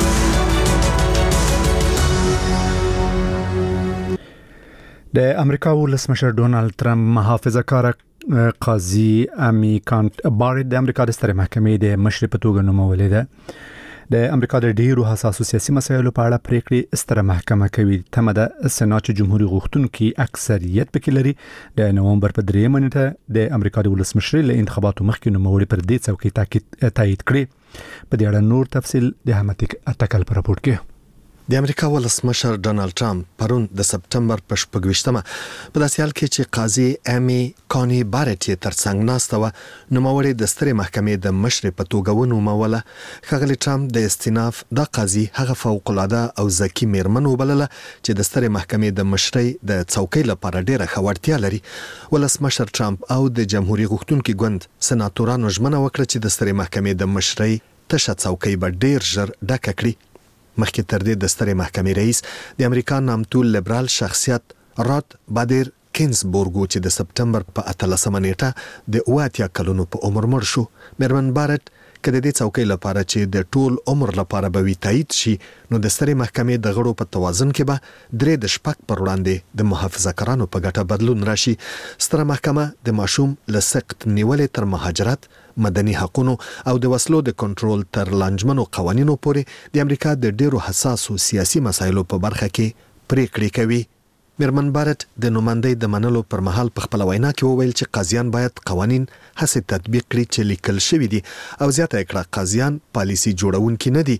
د امریکا ولسمشر ډونالد ترامپ محافظه کار قاضي امی کانت بارټ د امریکا د سترې محکمې د مشر په توګه نومولې ده. د امریکا د ډیرو حساسو سیاسي مسایلو په اړه پریکړې ستره محکمه کوي. تمه ده سېنات جمهوریت غوښتونکي اکثریت پکې لري. د نومبر په 3 نیټه د امریکا د ولسمشر له انتخاباتو مخکې نوموړي پر دې څوکۍ تایید کړي. په دې اړه نور تفصیل د احمد اتکل په راپور کې. د امریکا ولسمشر ډونالد ټرمپ پرون د سپټمبر په 28مه په داسې حال کې چې قاضي امی کانی بارټ ترڅنګ ناسته و نوموړي د سترې محکمې د مشر په توګه ونوموله. ښاغلي ټرمپ د استیناف د قاضي هغه فوق العاده او ذکي میرمن وبلله چې د سترې محکمې د مشرۍ د څوکۍ لپاره ډیره ښه وړتیا لري. ولسمشر ټرمپ او د جمهوریت غوښتونکي ګوند سناتورانو ژمنه وکړه چې د سترې محکمې د مشرۍ تشه څوکۍ به ډیر ژر ډکه کړي. مخکې تر دې د سترې محکمې رئیس د امریکا نامتو لیبرال شخصیت رات بادر کینزبورګ چې د سپټمبر په 18 نیټه د 80 کلونو په عمر مړ شو. میرمن بارټ کله د څوکۍ لپاره چې د ټول عمر لپاره به وی تایید شي نو د سترې محکمې د غړو په توازن کې به درې د شپږ پر وړاندې د محافظه‌کارانو په ګټه بدلون راشي. ستره محکمه د ماشوم له سخت نیولې تر مهاجرت مدني حقوقو او د وسلو د کنټرول تر لانجمنو قوانینو پورې د امریکا د ډیرو حساسو سیاسي مسایلو په برخه کې پریکړې کوي. میرمن بارټ د نوماندۍ د منلو پر مهال په خپل وینا کې وویل چې قاضیان باید قوانین هڅه تطبیق کړي چې لیکل شوی دي او زیاته کړه قاضیان پالیسي جوړونکي نه دي.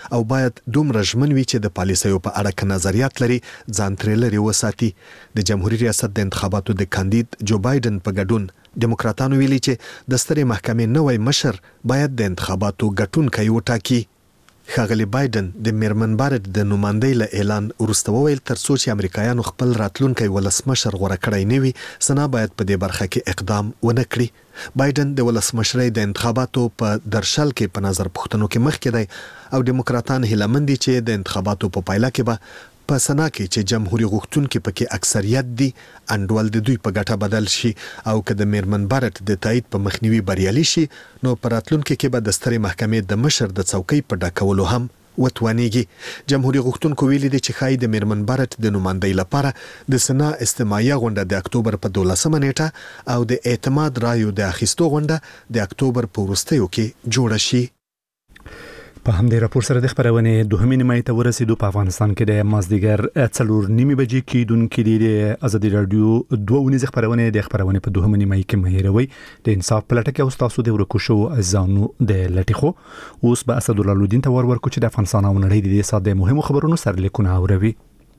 او باید دومره ژمن وي چې د پالیسیو په اړه که نظریات لري ځان ترې لرې وساتي. د جمهوریت ریاست د انتخاباتو د کاندید جو بایدن په ګډون دیموکراتانو ویلي چې د سترې محکمې نوی مشر باید د انتخاباتو ګټونکی وټاکي. ښاغلي بایدن د میرمن بارټ د نمایندۍ له اعلان وروسته وویل تر څو چې امریکایانو خپل راتلونکی ولسمشر غوره کړی نه وي سنا باید په دې برخه کې اقدام ونه کړي. بایدن د ولسمشرۍ د انتخاباتو په درشل کې په نظر پوښتنو کې مخکې دی او دیموکراتان هیله مند دي چې د انتخاباتو په پایله کې به په سنا کې چې جمهوریت غوښتونکي پکې اکثریت دي انډول د دوی په ګټه بدل شي او که د میرمن بارټ د تایید په مخنیوي بریالي شي نو په راتلونکي کې به د سترې محکمې د مشر د څوکۍ په ډکولو هم وتوانیږي. جمهوریت غوښتونکو ویلي دي چې ښایي د میرمن بارټ د نمایندۍ لپاره د سنا استماعیه غونډه د اکتوبر په 12 نیټه او د اعتماد رایو د اخیستو غونډه د اکتوبر په وروستیو کې جوړه شي. په همدې راپور سره د خبرونې دوهمې نیمایي ته ورسېدو. په افغانستان کې د مازدیګر 4:30 بجې کېدونکې د ازادي راډیو 2 ونیزه خبرونه د خبرونې په دوهمې نیمایي کې مهیروي د انصاف په لټه کې او تاسو د ورکو شو ځانو د لټخو. اوس به اسد الله الدین ته ورکو چې د افغانستان او نړۍ د ساده مهمو خبرونو سره لیکونه اوروي.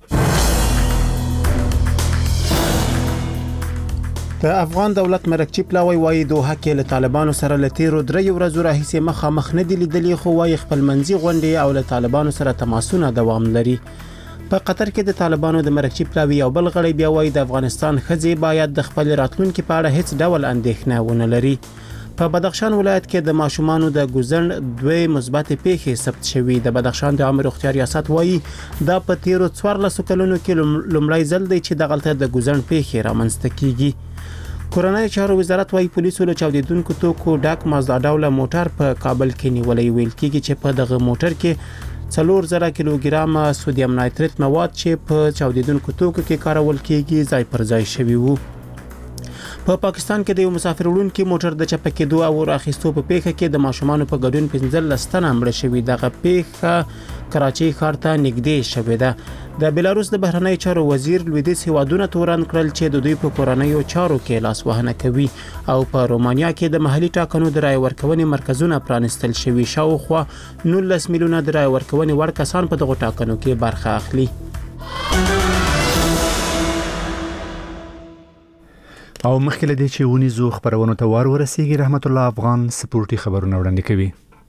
د افغان دولت مرکچی پلاوی وایي دوحه کې له طالبانو سره له تیرو 3 ورځو راهیسې مخامخ نه دي لیدلي خو وایي خپل منځي غونډې او له طالبانو سره تماسونه دوام لري. په قطر کې د طالبانو د مرکچی پلاوی او بل غړي بیا وایي د افغانستان ښځې باید د خپل راتلونکو په اړه هیڅ ډول اندېښنه ونه لري. په بدخشان ولایت کې د ماشومانو د ګوزن 2 مثبت پیښې ثبت شوې. د بدخشان د عامه روغتیا ریاست وایي دا په تیرو 14 کلونو کې لومړی ځل دی چې دغلته د ګوزن پیښې رامنځته کیږي. کورنۍ چارو وزارت وايي پولیسو له چاودیدونکو توکو ډاک مازدا ډوله موټر په کابل کې نیولې. ویل کېږي چې په دغه موټر کې 4000 کیلوګرام سودیم نایتریت مواد چې په چاودیدونکو توکو کې کارول کېږي ځای پر ځای شوي وو. په پاکستان کې د یو مسافر وړونکي موټر د چپه کېدو او راخیستو په پیښه کې د ماشومانو په ګډون 15 تنه مړه شوي. دغه پیښه کراچۍ ښار ته نږدې شوې ده. د بلاروس د بهرنی چارو وزیر لویدیس هیوادونه تورن کړل چې د دوی په کورنیو چارو کې لاس وهنه کوي او په رومانیا کې د محلي ټاکنو د رای ورکونې مرکزونه پرانستل شوي. شاوخوا 19 میلیونه د رای ورکونې وړ کسان په دغه ټاکنو کې برخه اخلي. او مخکې له دې چې ونیزو خبرونو ته ورسیږي رحمت الله افغان سپورتي خبرونه وړاندې کوي.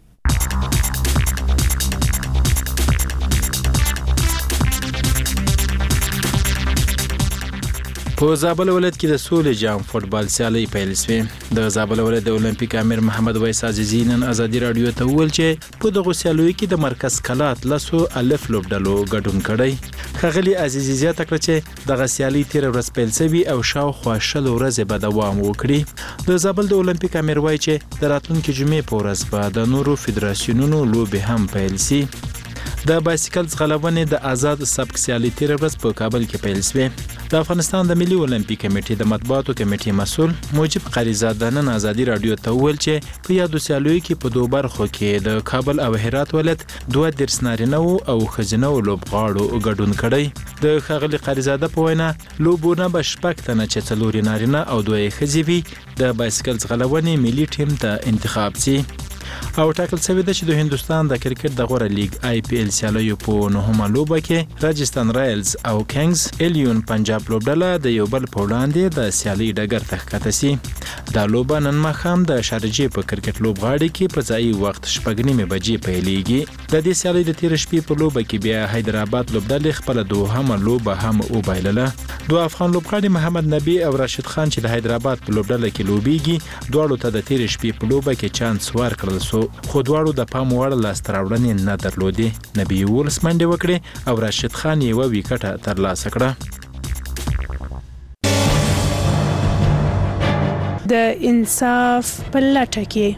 په زابل ولایت کې د سولې جام فوتبال سیالي پیل شوې. د زابل ولایت د اولمپیک امیر محمد ویس عزیزی نن ازادي رادیو ته ویل چې په دغه سیالیو کې د مرکز کلات لسو الف لوبډلو ګډون کړی. ښاغلي عزیزی زیاته کړه چې دغه سیالي تیر ورځ پیل شوې او شاوخوا 10 ورځې به دوام وکړي. د زابل د اولمپیک امیر وایي چې د راتلونکي جمعې په ورځ به د نورو فدراسیونونو لوبې هم پیل شي. د بایسکل ځغلونې د آزاد سبق سیالي تیر ورځ په کابل کې پیل شوې. د افغانستان د ملي اولمپیک کمیټې د مطبوعاتو کمیټې مسؤل موجب قریزاده نن ازادي رادیو ته ویل چې په یادو سیالیو کې په دوه برخو کې د کابل او هرات ولایت 2 نارینه او ښځینه لوبغاړو ګډون کړی. د ښاغلي قریزاده په وینا لوبونه به 6 تنه چې 4 نارینه او 2 ښځې وي د بایسکل ځغلونې ملي ټیم ته انتخاب شي. او ټاکل شوی دی چې د هندستان د کرکټ د غوړه لیگ IPL سیالیو په نهمه لوبه کې راجستان رایلز او کینګز 11 پنجاب لوبډله د یو بل په وړاندې د سیالي ډګر ته ښکته شي. دا لوبه نن ماښام د شارجې په کرکټ لوبغاړي کې په ځایي وخت 6:30 بجې پیلېږي. د دې سیالي د تیر شپې په لوبه کې بیا حیدرآباد لوبډلې خپل دوهمه لوبه هم وبایلله. دوه افغان لوبغاړي محمد نبی او راشد خان چې د حیدرآباد په لوبډله کې لوبېږي دواړو ته د تیر شپې په لوبه کې چانس ورکړل شو خو دواړو د پام وړ لاسته راوړنې نه درلودې. نبی ولس منډې وکړې او راشد خان یې وکټه ترلاسه کړه. د انصاف په لټه کې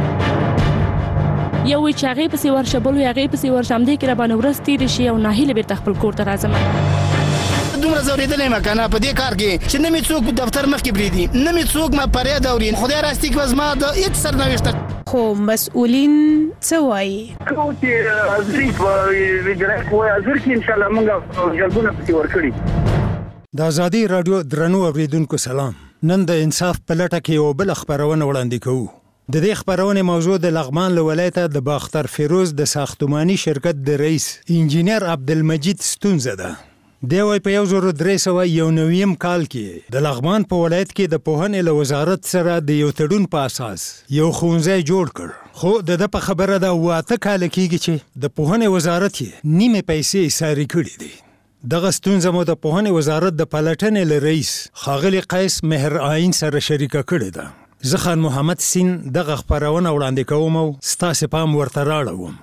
یو وی چې هغه پسې ورشه بل وی هغه پسې ورشم دې کې را باندې ورس تیر شي او ناهیله بیرته خپل کور ته راځم. دومره زوریدلې مکنه په دې کار کې چې نه می څوک دفتر مخ کې بریدي نه می څوک ما پرې دورین خدای راستي کې وزما د هیڅ سرنوشت خو مسؤلین څه وایي کوم چې ازري په ویډرک وای ازر کې ان شاء الله موږ جلبونه پسې ورکړي. د ازادي رادیو درنو اوریدونکو سلام. نن د انصاف په لټه کې یو بل خبرونه وړاندې کوو. د دې خبرونې موضوع د لغمان له ولایته د باختر فیروز د ساختماني شرکت د رئیس انجینر عبدالمجید ستونزه ده. دی وای په 1391 کال کې د لغمان په ولایت کې د پوهنې له وزارت سره د یو تړون په اساس یو ښوونځی جوړ کړ. خو د په خبره ده 8 کال کېږي چې د پوهنې وزارت یې نیمه پیسې ایساري کړې دي. دغه ستونزه مو د پوهنې وزارت د پلټنې له رئیس ښاغلي قیس مهر آئین سره شریکه کړې ده. زه خان محمد سین دغه خبرونه وړاندې کوم او ستاسو پام ورته راړوم.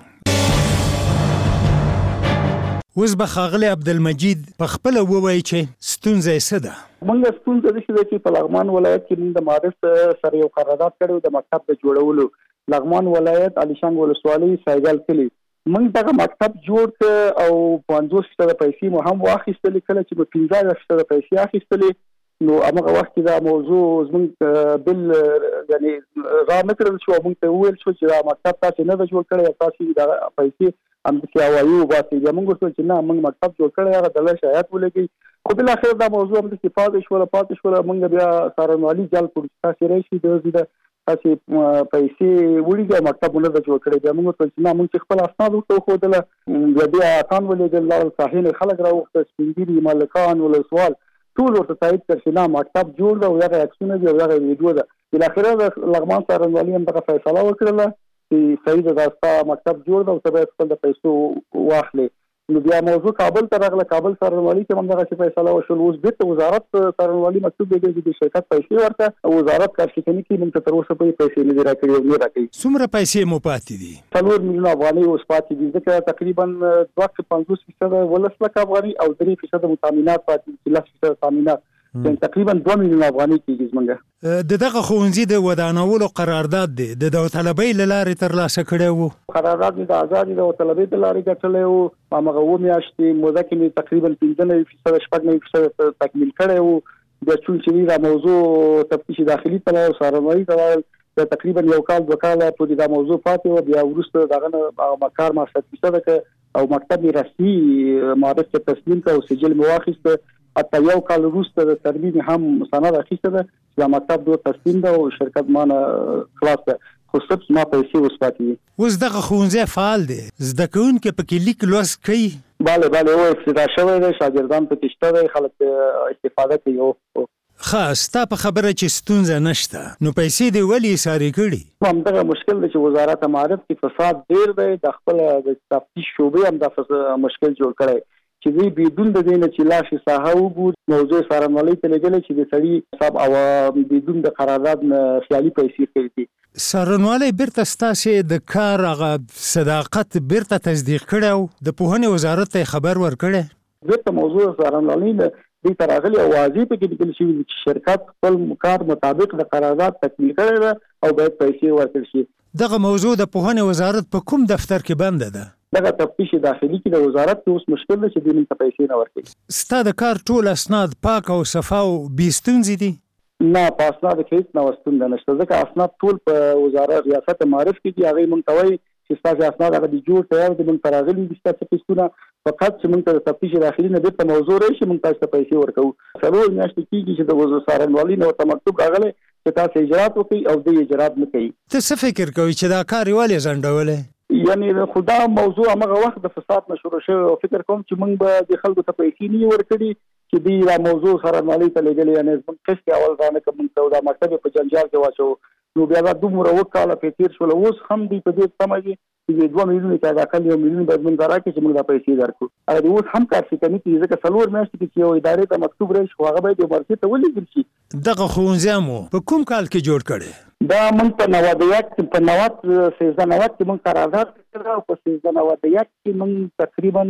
اوس به ښاغلی عبدالمجید په خپله ووایي چې ستونزه یې څه ده؟ موږ ستونزه داسې ده چې په لغمان ولایت کې موږ د معارف سره یو قرارداد کړی د مکتب د جوړولو. لغمان ولایت علیشنګ ولسوالۍ سایګل کلي موږ دغه مکتب جوړ کړ او 50% پیسې مو هم واخیستلې. کله چې به 15% پیسې اخیستلې نو هغه وخت کې دا موضوع زموږ بل یعنی را نه کړل شو. موږ ته وویل شو چې دا مکتب تاسو نه جوړ کړی، تاسو دا پیسې هم د سیاوایو باسي. موږ ورته چې نه موږ مکتب جوړ کړی هغه د شایعات ولګي. خو بل اخر دا موضوع هم د استفاده پاتې شو. موږ بیا څارنوالي جل کړو چې تاسو راشي د تاسو پیسې وړي مکتب نه جوړ کړی. بیا موږ ورته چې نه موږ خپل اسناد ورته خو بیا کان ولګل لاړ صحیح خلک راوخته سپینګری مالکان ولسوال ټول ورته تایید کړ چې نه مکتب جوړ ده او هغه عکسونه دي او هغه ویډیو ده. بل اخر د لغمان څارنوالي هم دغه فیصله وکړه چې صحیح ده دا مکتب جوړ ده او ته باید خپل د پیسو واخلې. نو بیا موضوع کابل ته راغله. کابل څارنوالي ته هم دغه فیصله وشول. اوس بیرته وزارت څارنوالي مکتوب لګوي چې د شرکت پیسې ورته وزارت کارشکني کې موږ ته تر اوسه پورې پیسې نه دي راکړي او نه راکړي. څومره پیسې مو پاتې دي؟ 4 میلیون افغانۍ اوس پاتې دي. ځکه تقریبا 250% ولس لک افغانۍ او 3% متامینات پاتې دي. 10% تامینات تقریبا 2 میلیون افغانۍ کېږي زمونږ. دغه ښوونځي د ودانولو قرارداد دی د داوطلبۍ له لارې ترلاسه کړی وو. قرارداد مې د ازادي داوطلبۍ د لارې ګټلی وو. هماغه 2 میاشتې موده کې مې تقریبا 15% تکمیل کړی وو. بیا چون چې دا موضوع تفتیش داخلي ته او څارنوالي ته تقریبا 1 کال 2 کال پورې دا موضوع پاتې و. بیا وروسته دغه کار ما ستاسو او مکتب رسمي معرف ته تسلیم کړ او سجل مې واخیسته. حتی 1 کال وروسته د ترمیم هم سند اخیسته ده چې مکتب دوه تسلیم ده او شرکت مانه خلاص ده. خو سبس ما پیسې اوس پاتې دي. اوس دغه ښوونځی فعال دی؟ زده کوونکي پکې لیک لوست کوي؟ بله او افتتاح شوی دی. شاګردان پکې شته دی. خلک استفاده کوي. ښه ستا په خبره چې ستونزه نشته نو پیسې دې ولې ایساري کړي؟ همدغه مشکل دی چې وزارت معارف کې فساد ډېر دی. د خپل د تفتیش شعبې هم دا مشکل جوړ کړی چې دوی بدون د دې نه چې لاشي ساحه وګوري. موضوع څارنوالۍ ته لګلې چې د سړي حساب او بدون د قرارداد نه خیالي پیسې کړي دي. څارنوالۍ بیرته ستاسې د کار هغه صداقت بیرته تصدیق کړی او د پوهنې وزارت ته خبر ورکړی؟ بیرته موضوع څارنوالۍ نه دې ته راغلي او واضح پکې لیکل شوي چې شرکت خپل کار مطابق د قرارداد تکمیل کړی ده او باید پیسې ورکړل شي. دغه موضوع د پوهنې وزارت په کوم دفتر کې بنده ده؟ دغه تفتیش داخلي کې د وزارت کې اوس مشکل دی چې دوی ته پیسې نه ورکوي. ستا د کار ټول اسناد پاک او صفا او بې ستونزې دي؟ نه په اسناد کې هیڅ نه ستونزه نشته. ځکه اسناد ټول په وزارت ریاست معارف کې دي. هغه موږ ته وایي چې ستاسو اسناد هغه دي جوړ تیار دي. موږ ته راغلي دي ستاسو پیسونه. فقط چې موږ ته د تفتیش داخلي نه بیرته موضوع راشي موږ تاسو ته پیسې ورکوو. 4 میاشتې کېږي چې د وزارت څارنوالۍ نه ورته مکتوب راغلی چې تاسو اجرات وکړئ او دوی اجرات نه کوي. ته څه فکر کوې چې دا کار یې ولې ځنډولی؟ یعنی خدا موضوع هغه وخت د فساد نشور شوی او فکر کوم چې موږ به د خلکو ته پیسې نه ورکړي چې دوی دا موضوع څارنوالۍ ته لګلې. یعنی موږ قسط اول ځانه کوم ته دا مکتب په جنجال کې واچو. نو بیا دا دومره وکاله په تیر شول. اوس هم دوی په دې سمجي چې 2 میلیون کې دا کال 1 میلیون باید موږ راکړي چې موږ دا پیسې درکړو. هغه اوس هم کار شي کني چې ځکه 4 میاشتې کې یو ادارې ته مکتوب راشي خو هغه باید ورته ته ولېږل شي. دغه ښوونځی مو په کوم کال کې جوړ کړی؟ دا موږ په 91 کې موږ قرارداد کړو او په 91 کې موږ تقریبا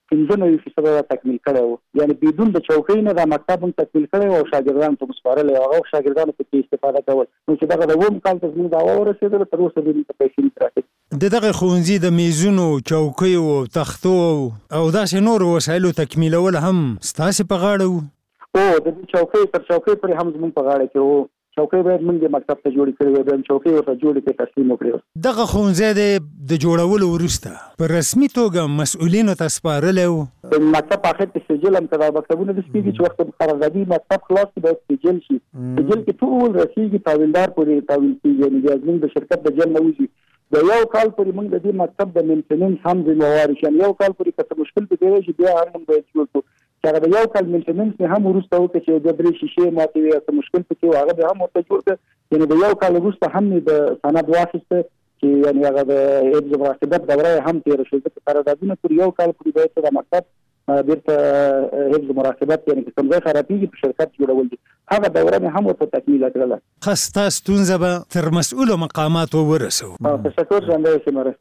95% تکمیل کړی وو. یعنی بدون د چوکۍ نه دا مکتب هم تکمیل کړی او شاګردانو ته سپارلی او هغه شاګردانو پکې استفاده کول. نو چې دغه د 2 کال ته زموږ دعوا ورسېدله تر اوسه دوی ته پیسې نه راکړي. د دغه ښوونځي د میزونو، چوکیو، تختو او داسې نورو وسایلو تکمیلول هم ستاسې په غاړه وو؟ د دې چوکۍ تر چوکۍ پورې هم زموږ په غاړه کې وو. چوکۍ باید موږ مکتب ته جوړې کړې وې. بیا چوکۍ ورته جوړې کړې تسلیم وکړې. دغه ښوونځی د جوړولو وروسته په رسمي توګه مسؤلینو ته سپارلی و؟ د مکتب په اخر کې سجل هم کړه مکتبونه د سپیږي چې وخت قراردادي مکتب خلاص کې باید سجل شي سجل کې ټول رسیږي تاویلدار پورې تاویل کیږي یعنی د د شرکت د جل نوځي د یو کال پورې موږ د دې مکتب د مینټیننس هم ذمہوار شو یو کال پورې کته مشکل به دی بیا هم باید جوړ کړو چې د یو کال مینټیننس هم ورسته وکړي چې د درې شیشې ماته وي څه مشکل پکې هغه به هم ورته جوړ کړي یعنی د یو کال وروسته هم د سند واخیسته چې یعنی هغه د حفظ مراقبت دوره هم تیر شو د قراردادونو پر یو کال پورې باید د مکتب بیرته حفظ مراقبت یعنی کوم ځای خرابېږي په شرکت جوړول دي هغه دوره هم ورته تکمیل کړله خاصه ستونزه به تر مسؤل مقامات ورسو تشکر څنګه سمره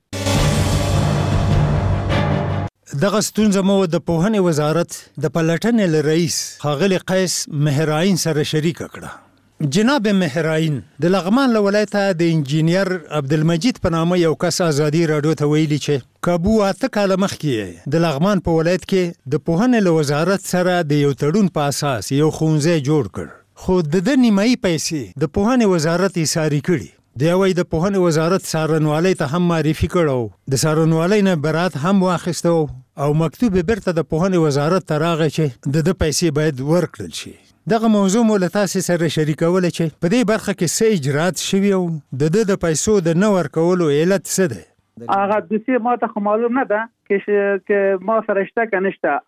دغه ستونزه مو د پوهنې وزارت د پلټنې رئیس ښاغلي قیس مهرعین سره شریک کړه جناب مهرعین د لغمان له ولایته د انجینیر عبدالمجید په نامه یو کس ازادي راډیو ته ویلي چې کابو اته کاله مخکې د لغمان په ولایت کې د پوهنې له وزارت سره د یو تړون په اساس یو ښوونځی جوړ کړ خو د نیمایي پیسې د پوهنې وزارت یې ساري کړي دی وای د پوهنې وزارت سارنوالۍ ته هم معرفي کړو د سارنوالۍ نه برات هم واخیستو او مکتوب بیرته د پوهنې وزارت ته راغی چې د پیسې باید ورکړل شي دغه موضوع مو له تاسو سره شریکول چې په دې برخه کې څه اجرات شوي او د پیسو د نه ورکولو علت څه ده هغه دوسیه ما ته معلوم نه ده که ما سره شته که نشته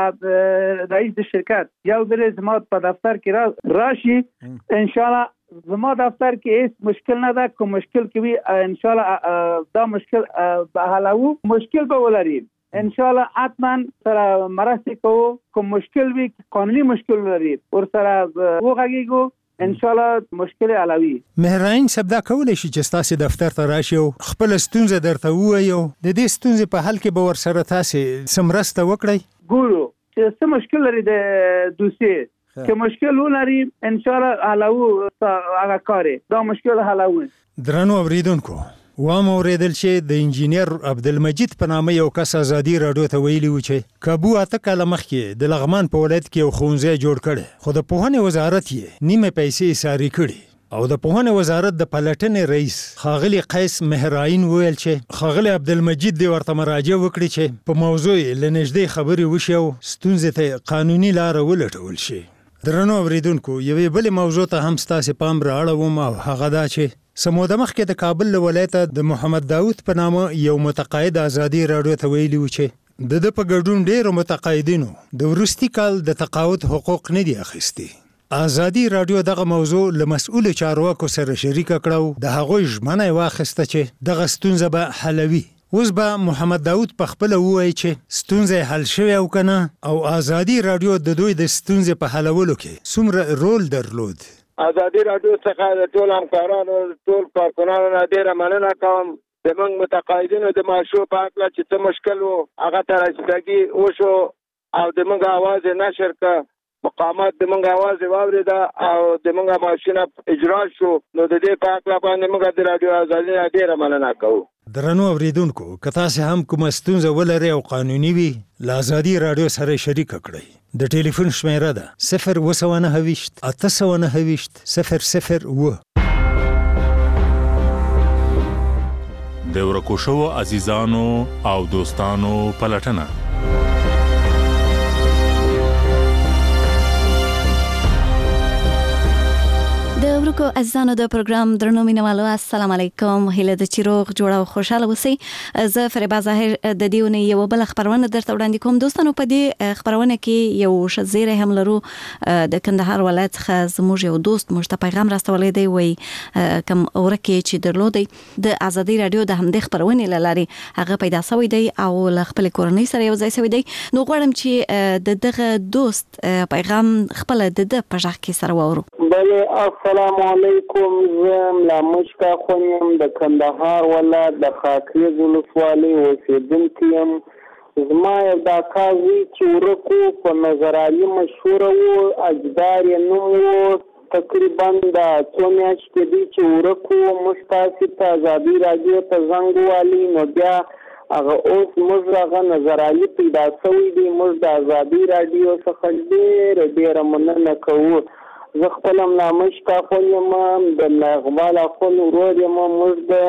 هغه رئیس د شرکت یو ځل زما په دفتر کې راشي ان شاء الله زما دفتر کې هیڅ مشکل نه ده کوم مشکل کې وي ان شاء الله دا مشکل به حلو مشکل به ولري ان شاء الله حتما سره مرسته کوو کوم مشکل وي قانوني مشکل لري ور سره وغږیږو ان شاء الله مشکل حلوي مهرعین سبدا کولای شي چې تاسو دفتر ته راشي او خپل ستونزه درته ووایو د دې ستونزې په حل کې به ور سره تاسو سمرسته وکړئ ګورو چې څه مشکل لري د دوسیه که مشکل ولري ان شاء الله حلو هغه کاری دا مشکل حلو درنو اوریدونکو وام اوریدل چې د انجینیر عبدالمجید په نامه یو کس ازادي راډیو ته ویلي و چې کابو اته کاله مخکې د لغمان په ولایت کې یو ښوونځی جوړ کړی خو د پوهنې وزارت یې نیمه پیسې ساري کړي او د پوهنې وزارت د پلټنې رئیس ښاغلي قیس مهرعین ویل چې ښاغلي عبدالمجید دې ورته مراجعه وکړي چې په موضوع له نږدې خبرې وشي او ستونزې ته قانوني لاره ولټول شي درنو اوریدونکو یوې بلې موضوع ته هم ستاسو پام رااړوم او هغه دا چې سموده مخکې د کابل له ولایته د محمد داود په نامه یو متقاعد ازادي راډیو ته ویلي و چې د په ګډون ډیرو متقاعدینو د وروستي کال د تقاعد حقوق نه دي اخیستي ازادي راډیو دغه موضوع له مسؤل چارواکو سره شریک کړو د هغوی ژمنه واخیسته چې دغه ستونزه به حلوي اوس به محمد داود په خپل وایي چې ستونزه حل شوه او کنه او ازادي راډیو د دوی د ستونزې په حلولو کې څومره رول درلود ازادي راډیو څخه د ټول همکارانو ټول کارکونانو نه ډیره مننه کوم د موږ متقاعدینو د معاشو په اړه چې څه مشکل وو هغه ته رسیدګي وشو او د موږ आवाज نشر ک مقامات د موږ आवाज واورید او د موږ معاشونه اجرا شو نو د دې په اړه باندې موږ د راډیو ازادي ډیره مننه کوو درنو اوریدونکو که تاسو هم کوم ستونزه ولرئ او قانوني وي له ازادي راډیو سره شریک کړئ د ټلیفون شمیره ده 029 829 00 د ورکو شو عزیزانو او دوستانو پلټنه د ورکو عزیزانو د پروګرام درنو مینوالو السلام علیکم هیله د چیروغ جوړه او خوشاله اوسئ زه فریبا ظاهر د دیونه یو بل خبرونه درته وړاندې کوم دوستانو په دې خبرونه کې یو شزیره هم لرو د کندهار ولایت څخه زموږ یو دوست مشته پیغام راستولې دی وای کوم ورکه چې درلودي د ازادي رادیو د همدې خبرونه لاري هغه پیدا شوی دی او ل خپل کورنۍ سره یو ځای شوی دی نو غواړم چې دغه دوست پیغام خپل د پژاخ کې سره وورو بله السلام علیکم زم لا مشکا خونیم د کندهار ولایت د خاکریز ولسوالۍ اوسیدونکی یم زما یو دا کاوی چې ورکو په نظرالي مشهوره وو اجدار یې نوم وو تقریبا دا څو میاشتې دي چې ورکو موږ تاسې ته ازادي راډیو ته زنګ ووالي نو بیا هغه اوس موږ هغه نظرالي پیدا شوی دی موږ د ازادي راډیو څخه ډېره مننه کوو زه خپل ملامشکا خو یم د اقبال اخون ورور یم موږ د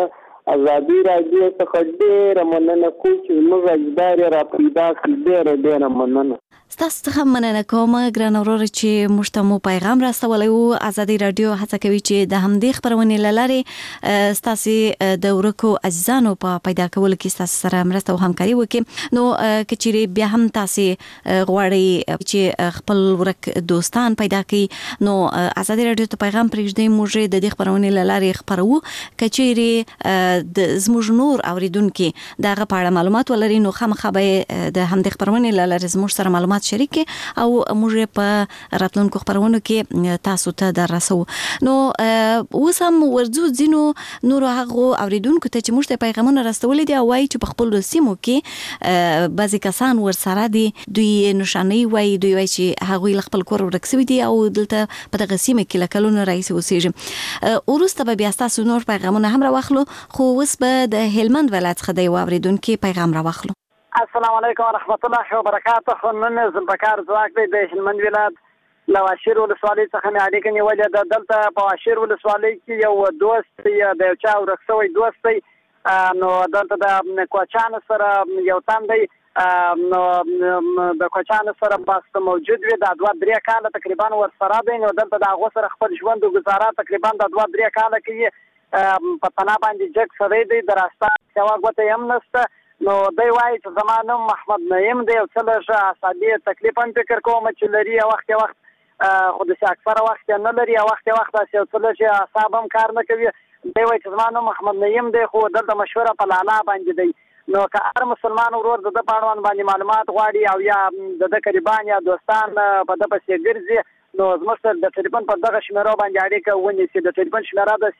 ازادي راډیو څخه ډېره مننه کوم چې موږ اجدار را پیدا کړي. ډېره مننه. ستاسو څخه مننه کوم ګران اورور چې موږ ته مو پیغام راستولی وو. ازادي راډیو هڅه کوي چې د همدې خبرونې له لارې ستاسو د ورکو عزیزانو په پیدا کولو کې ستاسو سره مرسته او همکاري وکړي. نو کچېرې بیا هم تاسو غواړئ چې خپل ورک دوستان پیدا کړئ نو ازادي راډیو ته پیغام پرېږدئ. موږ د دې خبرونې له لارې خپرو. کچېرې د زموږ نور اوریدونکو دغه په اړه معلومات ولري نو خامخا به د همدې خبرونې له لارې زموږ سره معلومات شریک او موږ په راتلونکو خبرونو کې تاسو ته دررسو. نو اوس هم ورځو ځینو نور هغه اوریدونکو ته چې موږ ته پیغامونه راستولي دي او وايي چې په خپل سیمو کې بعضی کسان ورسره دي دوی نشانه وایي دوی وایي چې هغه خپل کور ورکسوي دي او دلته په دغه سیمه کې لکلونه رئیس اوسېږي. ورسته به بیا تاسو نور پیغامونه هم راوخلو خو اوس به د هلمند ولایت څخه د اوریدونکو پیغام راوخلو. السلام علیکم ورحمت الله وبرکاته. نن زمبکار ځواک دی د هلمند ولایت له واشیر ولسوالۍ څخه مې اړیکه نیولې ده. دلته په واشیر ولسوالۍ کې یو دوست د یو چا ورکسوی دوست دی نو دلته د کوچانو سره یو تن دی نو د کوچانو سره بس موجود وي د 2-3 کاله تقریبا ورسره دی. نو دلته د هغو سره خپل ژوند او ګزاره تقریبا د 2-3 کاله کې په پناه باندې جګ سړی دی د راسته سوا ګوته هم نشته. نو دی وایي چې زما نوم محمد نعیم دی او څه لږ اعصابي تکلیف هم فکر کوم چې لري وخت خو داسې اکثره وخت نه لري وخت داسې یو څه لږ اعصاب هم کار نه کوي. دی وایي چې زما نوم محمد نعیم دی خو دلته مشهوره په لالا باندې دی. نو که هر مسلمان ورور د ده په اړوند باندې معلومات غواړي او یا د ده قریبان یا دوستان په ده پسې ګرځي نو زموږ سره د ټلیفون په دغه شمیرو باندې اړیکه ونیسي. د ټلیفون شمیره ده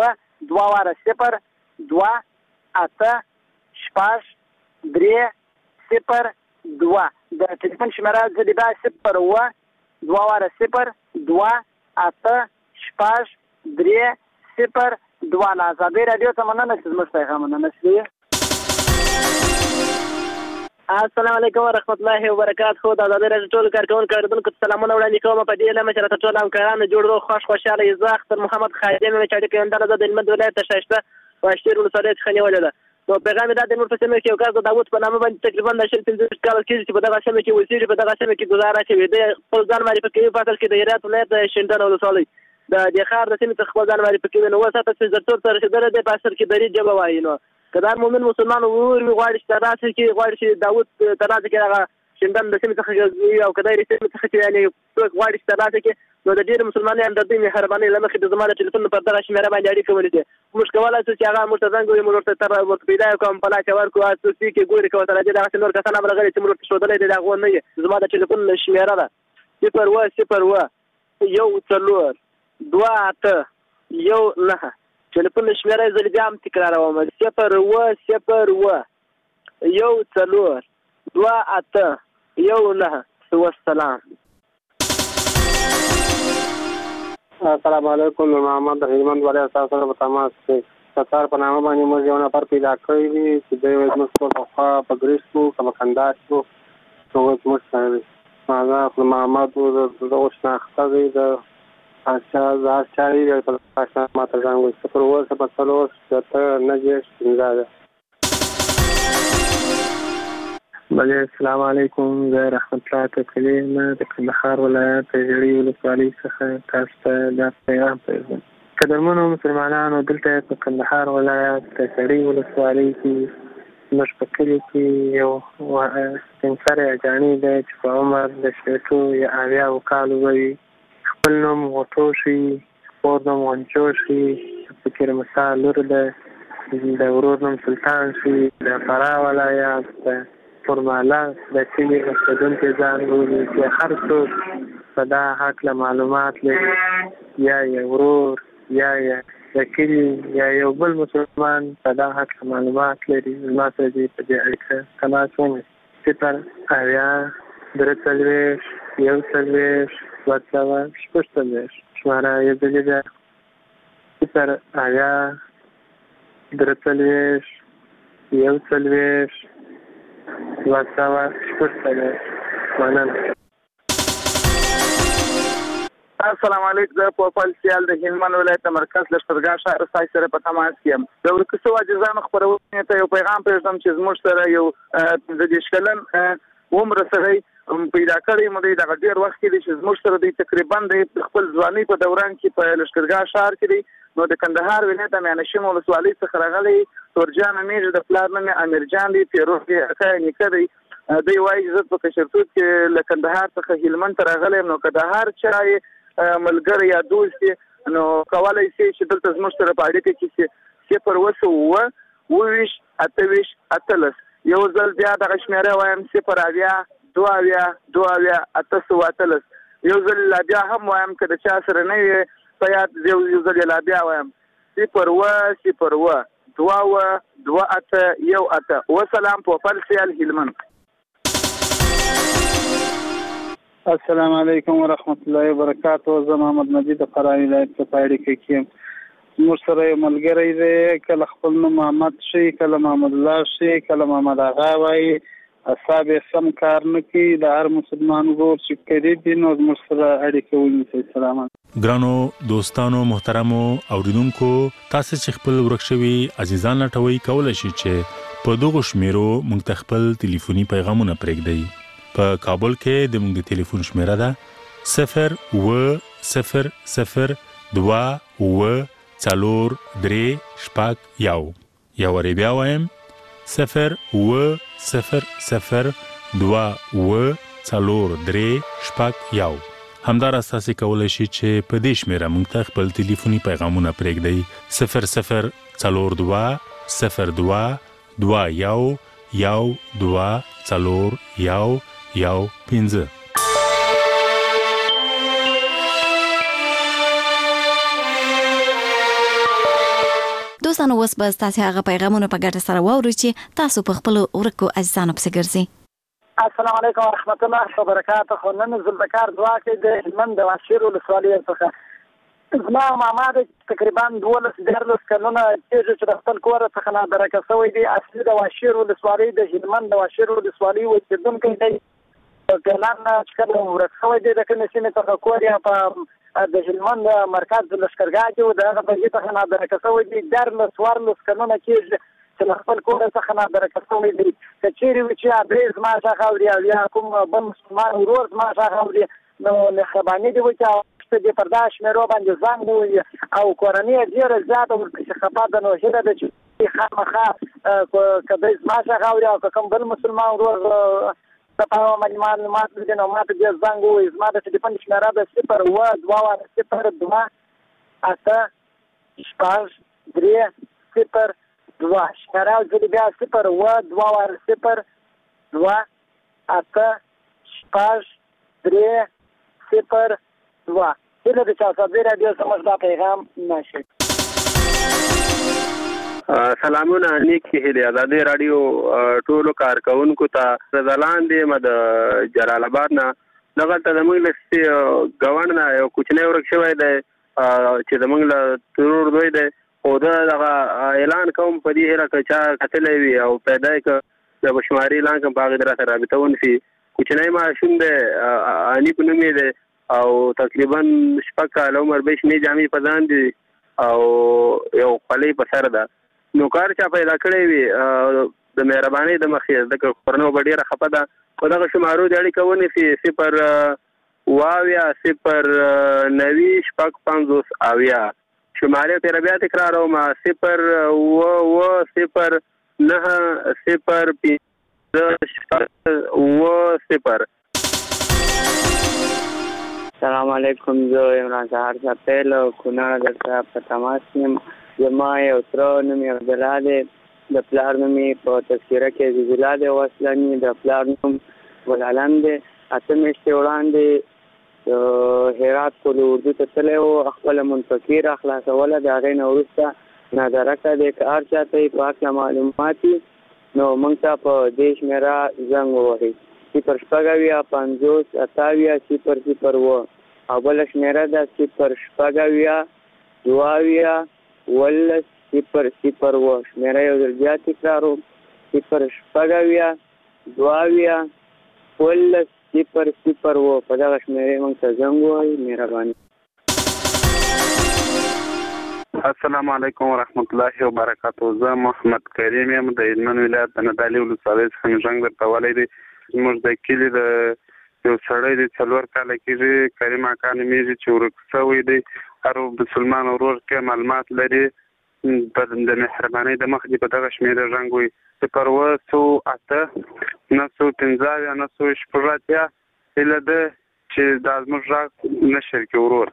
0-2-0-8-3-0-2. د ټلیفون شمیره ځلې دا 0-2-0-8-3-0-2. له ازادۍ راډیو ته مننه چې زموږ پیغامونه نشوي. السلام علیکم ورحمت الله وبرکاته. د ازادۍ راډیو ټول کارکونکو اوریدونکو ته سلامونه وړاندې کوم. په دې لمه چې راته ټول همکارانو جوړ روغ خوشحاله یې. زه اختر محمد خادم یم چې اړیکه یې د هلمند ولایت شایسته واشیر ولسوالۍ څخه نیولې ده. نو پیغام دا د نور په سیمه کې یو کس د داوود په نامه باندې تقریبا د 15 کال کېږي چې په دغه سیمه کې اوسېږي. په دغه سیمه کې ګزاره کوي. د خپل ځان معرفي کوي په اصل کې د هرات ولایت د شینډن ولسوالۍ د دې ښار د سیمې څخه خپل ځان معرفي کوي. نو وساته چې زرتور ته رسېدلی دی په اصل کې دري ژبه وایي. نو که دا مؤمن مسلمان ورور وي غواړي چې ترلاسه کړي غواړي چې داوود ترلاسه کړي هغه شینډن د سیمې څخه او که دا د سیمې څخه چې یعنې څوک غواړي چې ترلاسه کړي نو د ډېرو مسلمانۍ همدردۍ مهربانۍ له مخې د زما د ټلیفون پر دغه شمېره باندې اړیکه ونیسي. موږ کولی شو چې هغه موږ ته زنګ ووهي موږ ورته پیدا یې کړو په لاس یې ورکړو څوک کې ګوري که ورته راځي دغسې نور کسان هم راغلي چې موږ ورته ښودلی دی د هغو نه یې. زما د ټلیفون شمېره ده 0-0-1-2-8-1-9. ټلیفون شمېره یې زه بیا هم تکراروم 0-1-0-2-8-1-9. والسلام. السلام علیکم. محمد هلمند ولایت تاسو سره په تماس کې ستار په نامه باندې موږ یو نفر پیدا کړی دی چې دوی وایي موږ په خوا په ګریسکو په کندهار کې نو موږ سره هغه محمد د شناخته دی د چاري د پښتون ماته ځانګړي صفر ورسره په څلور ته نجش زنده. بله السلام علیکم. زه رحمت الله تکلی یم د کندهار ولایت د ژړۍ ولسوالۍ څخه تاسو ته دا پیغام پرېږدم. قدرمنو مسلمانانو دلته په کندهار ولایت د ژړۍ ولسوالۍ کې زموږ په کلي کې یو سپین سری اجاڼي دی چې په عمر د شپېتو یا 80 کالو به وي. خپل نوم غوټوشي خپور نوم غنچوشي فکر مسا لور ده د ورور نوم سلطان شي د فراه ولایت د فرماله د کلي اوسېدونکي ځان بولي چې هر څوک په دا هکله معلومات لري یا یې ورور یا یې د کلي یا یو بل مسلمان په دا هکله معلومات لري زما سره دې په دې اړیکه تماس ونیسي 0-8-1-40-1-40 2-4 شماره یې ځلې ده 0-8-1-40 واتساوا شپږ مننه. السلام علیکم. زه په فلسیال د هلمند ولایت مرکز لښکرګاه شهر سای سره په تماس کې د ورکسو عاجزانو خبرونه ته یو پیغام پېژنم چې زموږ سره یو د دې شکلن عمر سره پیدا کړی مو د ډیر وخت کې چې زموږ سره د تقریبا د خپل ځواني په دوران کې په لښکرګاه شهر کې نو د کندهار ولایت میانشین ولسوالۍ څخه راغلی تورجان امیر د پلار نوم امیر جان دی پیروز اکا نیکه دی وایي چې په کشرتوب کې له کندهار څخه هلمند ته راغلی نو کندهار چای ملګری یا دوست نو کولای شي چې دلته زموږ سره په اړیکه کې چې پر وسو وویش اتویش اتلس یو ځل بیا د شمیره وایم چې پر اویا دوه اتسو اتلس یو ځل لا بیا هم وایم که د چا سره نه وي په یاد یو ځل لا بیا وایم صفر دوه اته یو اته. وسلام په فلسیال هلمند. السلام علیکم ورحمت الله وبرکاته. زه محمد مجید فرانی ولایت په اړیکه کې موږ سره یو ملګری دی کله خپل نوم محمد شي کله محمد الله شي کله محمد آغا وایي اصحاب سم کار نه کوي د هر مسلمان ورور چې کړي دي نو موږ سره اړیکه ونیسئ. سلام. ګرانو دوستانو محترمو اوریدونکو تاسو چې خپل ورکشوي عزیزان لټوي کولای شئ چې په دغه شمیرو موږ خپل ټلیفوني پیغامونه پرېږدئ. په کابل کې د موږ د ټلیفون شمیره ده 0100243 یا ور بیا وایم 0100243 همدار اساسي کولای شي چې په دې شمیره موږ ته خپل ټلیفوني پیغامونه پرېږدئ 00221 دوستانو اوس به تاسو هغه پیغامونه په ګټه سره واورئ چې تاسو په خپل ورکو عزیزانو پسې ګرځئ. السلام علیکم ورحمت الله وبرکاته. نن زلبکار دعا کې د هلمند د واشیر ولسوالۍ څخه زما ماما د تقریبا 12 کلونه چې د خپل کور څخه نه درکه شوی دی. اصلي د واشیر ولسوالۍ د هلمند د واشیر ولسوالۍ اوسیدونکی دی. کلان چې کله ورکوي د کومې سیمې څخه کور یا په د هلمند مرکز د لښکرګاه کې د هغه په څخه نه درکه شوی دی. در مسوارلس کلونه کې چې خپل کور څخه نه درکه شوی دی. کچېری و چې ادرس ما څخه اوري او یا کوم بل مسلمان ورور ما څخه اوري نو مهرباني دی چې د پرداش مېرو باندې زنګ دی او کورنۍ ډیره زیاته ورپسې خپه ده نو هیله ده چې خامخا کله ما څخه اوري او کوم بل مسلمان ورور په معلومات دي نو ماته د زنګ وې زما د ټلیفون شمیره ده 01202 شمیره ځلې بیا 01202 هله د چا صدې رادیو سمج دا پیغام نشي. سلامونه نیکی هله آزادې رادیو ټولو کارکونکو ته رضالان دی مد جلال آباد نه دغه ته موږ له غوڼه یو کوچنی ورک شوی دی چې موږ له ترور دوی دی او دا اعلان کوم په دې هره کچا کتلې وی او پیدا ک د بشماري اعلان کوم باغ درته رابطه ونفي کوچنی ما شوم دی اني په نومې دی او تقریبا شپږ کال عمر به شنه جامې پدان دي او یو خپلې په سر ده نو کار چا پیدا کړی وي د مهرباني د مخې د کورنو ډیره خپه ده په دغه شمارو د اړیکه ونی فی 0 اویا شماره تیر بیا تکرار او ما 0 السلام علیکم. زه عمران سهار سپیل کونړ درته په تماس یم. زما یو تره نوم یې عبدالله دی د پلار نوم یې په تذکره کې عزیز الله دی وسلني د پلار نوم ګلعلم دی. اته میاشتې وړاندې هرات کلي اردو ته تللی و خپله منفقي راخلاصوله د هغې نه وروسته نادرکه دی که هر چا ته یې په هکله معلومات وي نو موږ ته په دې شمېره زنګ ووهئ 0 او بل شمیره ده 0 شمیره یو ځل بیا تکرارو 0 په دغه شمیرې موږ ته زنګ ووهئ. مهرباني. السلام علیکم ورحمت الله وبرکاته. زه محمد کریم یم د هلمند ولایت د نادعلي ولسوالۍ څخه مې زنګ درته ولی دی. زموږ د کلي د یو سړی دی 4 کاله کېږي، کریم اکا نومېږي چې ورک شوی دی. هر مسلمان ورور کې معلومات لري د مهربانۍ د مخ دې په دغه شمېره زنګ وي 0 8 9 9 9 هیله ده چې دا زموږ غږ نشر کړي ورور.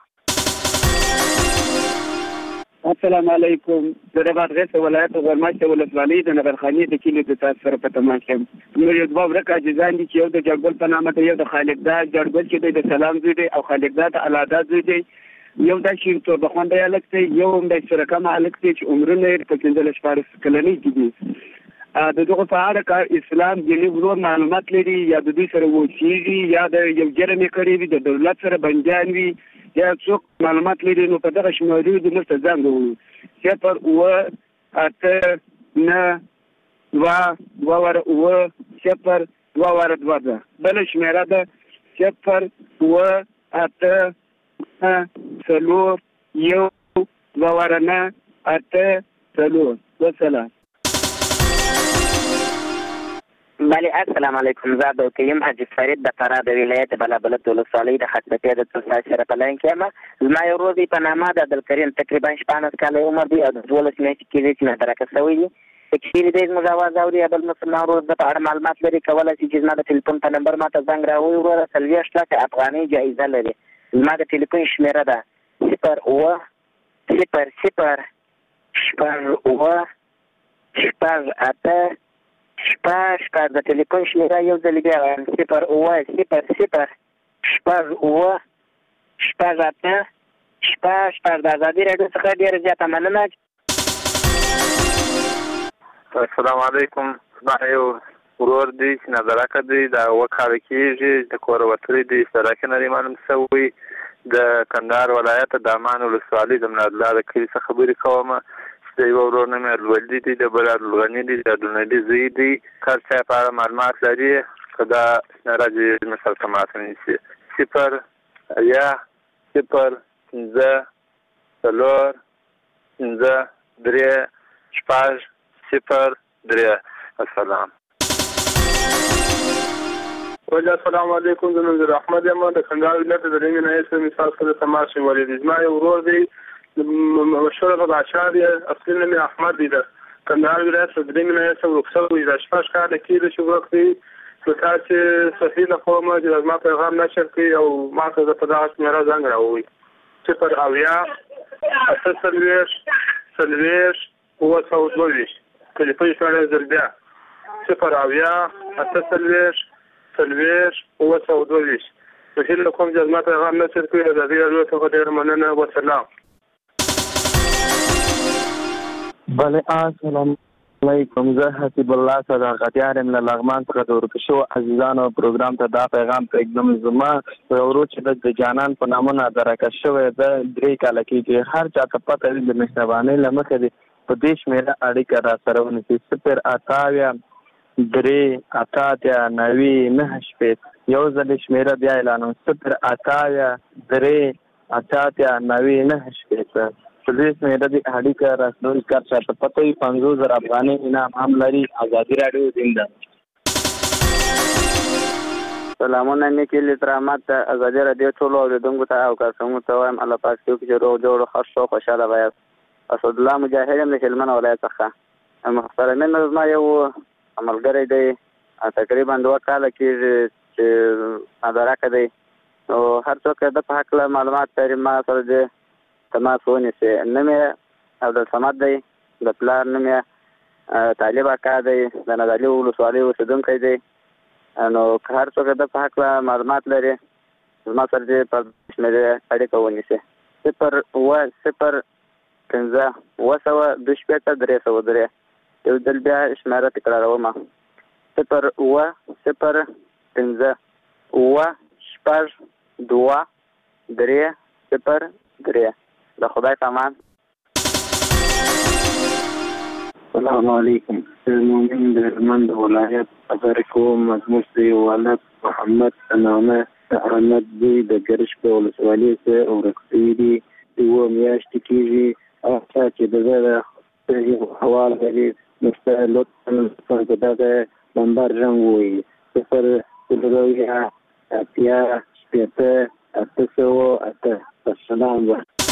السلام علیکم. د رباط غیث ولایت غرماشته ولسوالۍ د نبرخانې د کلي د تاسو سره په تماس یم. موږ یو دوه ورکه عاجزان دي چې یو د جړګل په نامه ته، یو د خالقدا جړګل چې دی د سلام زوی دی، او خالقدا د الادا زوی دی. یو د شیر تور بخوندی هلک دی، یو هم د شرکم هلک دی چې عمرونه یې په 15 کلنۍ کې دي. د دغه په اړه کار اسلام دیني ورور معلومات لري، یا د دوی سره وچیږي، یا د یو جرم یې کړی وي، د دولت سره بندیان وي، یا څوک معلومات لري، نو په دغه شمېرې د موږ ته زنګ ووهو 0 8 9 2 2 0 2 ده. بله شمېره ده 0 8 4 1 2 8 4. وسلام. بله السلام علیکم. زه عبدالکریم حاجي فرید د فراه د ولایت بلابلد ولسوالۍ د خطبتې د تلساج سره په لاین کې یم. زما یو ورور دی په نامه د عبدالکریم، تقریبا 15 کاله عمر دی او د 12 میاشتې کېږي چې مترکه شوی دی. که چېرې دی زموږ اواز اوري یا بل مسلمان ورور د په اړه معلومات لري، کولی شي چې زما د ټلیفون په نمبر ما ته زنګ راووایي. وروره 40 لکه افغانۍ جایزه لري. زما د ټلیفون شمېره ده 0 0 0 6 8 شپږ د ټلیفون شمېره یو ځل بیا وایم 0 0 0 6 8 د ازادي راډیو څخه ډېره زیاته مننه. السلام علیکم. زما یو ورور دی چې نظرکه دی، دا 7 کاله کېږي، د کوره وتلی دی، سړک نه دی معلوم شوی. د کندهار ولایت د امان ولسوالۍ د منادله د کلي څخه خبرې کوم. د یو ورور نوم یې الولدي دی، د بل عبدالغني دی، د عبدالنبي زوی دی. هر چا په اړه معلومات لري که دا شمېره دې زموږ سره تماس ونیسي 0 0 5 4 5 3 6 0 3. السلام. السلام علیکم. زه نظر احمد یم د کندهار ولایت د رنګ نه یې مثال سره تماس ولري. زما یو ورور دی مشهور په اشعار اصلي نوم احمد دی، د کندهار ولایت د رنګ نه یې ورکسو وي. د 6 کاله کېږي چې ورک دی. نو تاسې صحیح نه کوم چې زما پیغام نشر کړي او ما ته په دغه شمېره زنګ راووایي 0 8 4 ټلیفون شمېره زر بیا 0 8 4 4 په هیله کوم چې زما پیغام نشر کړي. د ازادي راډیو څخه ډېره مننه. وسلام. بله السلام علیکم. زه حسیب الله صداقتیار یم له لغمان څخه د ورک شوو عزیزانو پروګرام ته دا پیغام پرېږدم. زما یو ورور چې د جانان په نامه نادرکه شوی ده 3 کاله کېږي. هر چا ته پته وي د مهربانۍ له مخې دی په دې شمېره اړیکه را سره ونیسي 0 8 3 8 9 9 شپېته. یو ځل شمېره بیا اعلانوم 0 8 3 8 9 9 شپېته. په دې شمېره د اړیکه راسنوي کار چا ته پته وي 50,000 افغانۍ انعام هم لري. ازادي راډیو زنده. سلامونه نیکي لترامات ازادي راډیو ټولو اوریدونکو ته او کارکوونکو ته وایم الله پاک دې وکړي چې روغ جوړ ښه شو خوشحاله وایاست. اسد الله مجاهد یم د هلمند ولایت څخه. محترمین زما یو ملګری دی تقریبا 2 کاله کېږي چې نادرکه دی. نو هر څوک د په هکله معلومات لري ما سره دې تماس ونیسي. نوم یې عبدالصمد دی، د پلار نوم یې طالب اکا دی، د نادعلي ولسوالۍ اوسېدونکی دی. نو که هر څوک د په هکله معلومات لري زما سره دې په شمېرې اړیکه ونیسي 0 0 5 2 شپېته 303. یو ځل بیا شمېره تکراروم 0 0 5 6 2 3 0 3. د خدای پامان. السلام علیکم. مؤمن د هلمند ولایت خبرې کوم. زموږ د یو ولد محمد نامه احمد دی د ګرش په ولسوالۍ کې ورک شوی دی. 2 میاشتې کېږي. چې د حواله لري مستر لطفا په دغه نمبر رنګ وي 0 السلام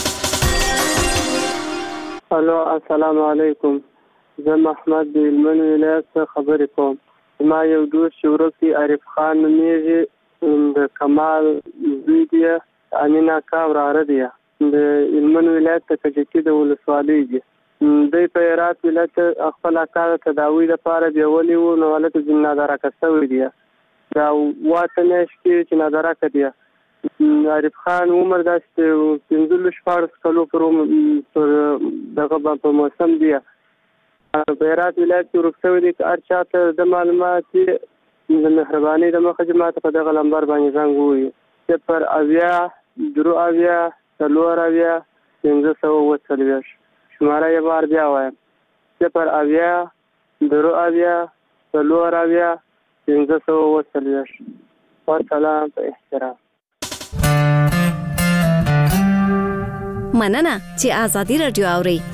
الو السلام علیکم زه محمد د هلمند ولایت څخه خبرې کوم. ما یو دوست چې ورک دی عارف خان نومیږي د کمال زوی دی امین اکا وراره دی د هلمند ولایت ته کجکي د ولسوالۍ دی. دوی په هرات ولایت خپل اکا د تداوي لپاره بیولي وو نو هلته ځینې نادرکه شوی دی. دا واته میاشتې کې چې نادرکه دی. عارف خان عمر داسې 15-14 کلو پر دغه په موسم دی. په هرات ولایت کې ورک شوی دی. هر چا ته د معلومات د مهربانۍ د مخه چې ماته په دغه نمبر باندې زنګ ووایي 0 شماره یې بار بیا وایم 0 والسلام په احترام. مننه چې آزادي رادیو اوري.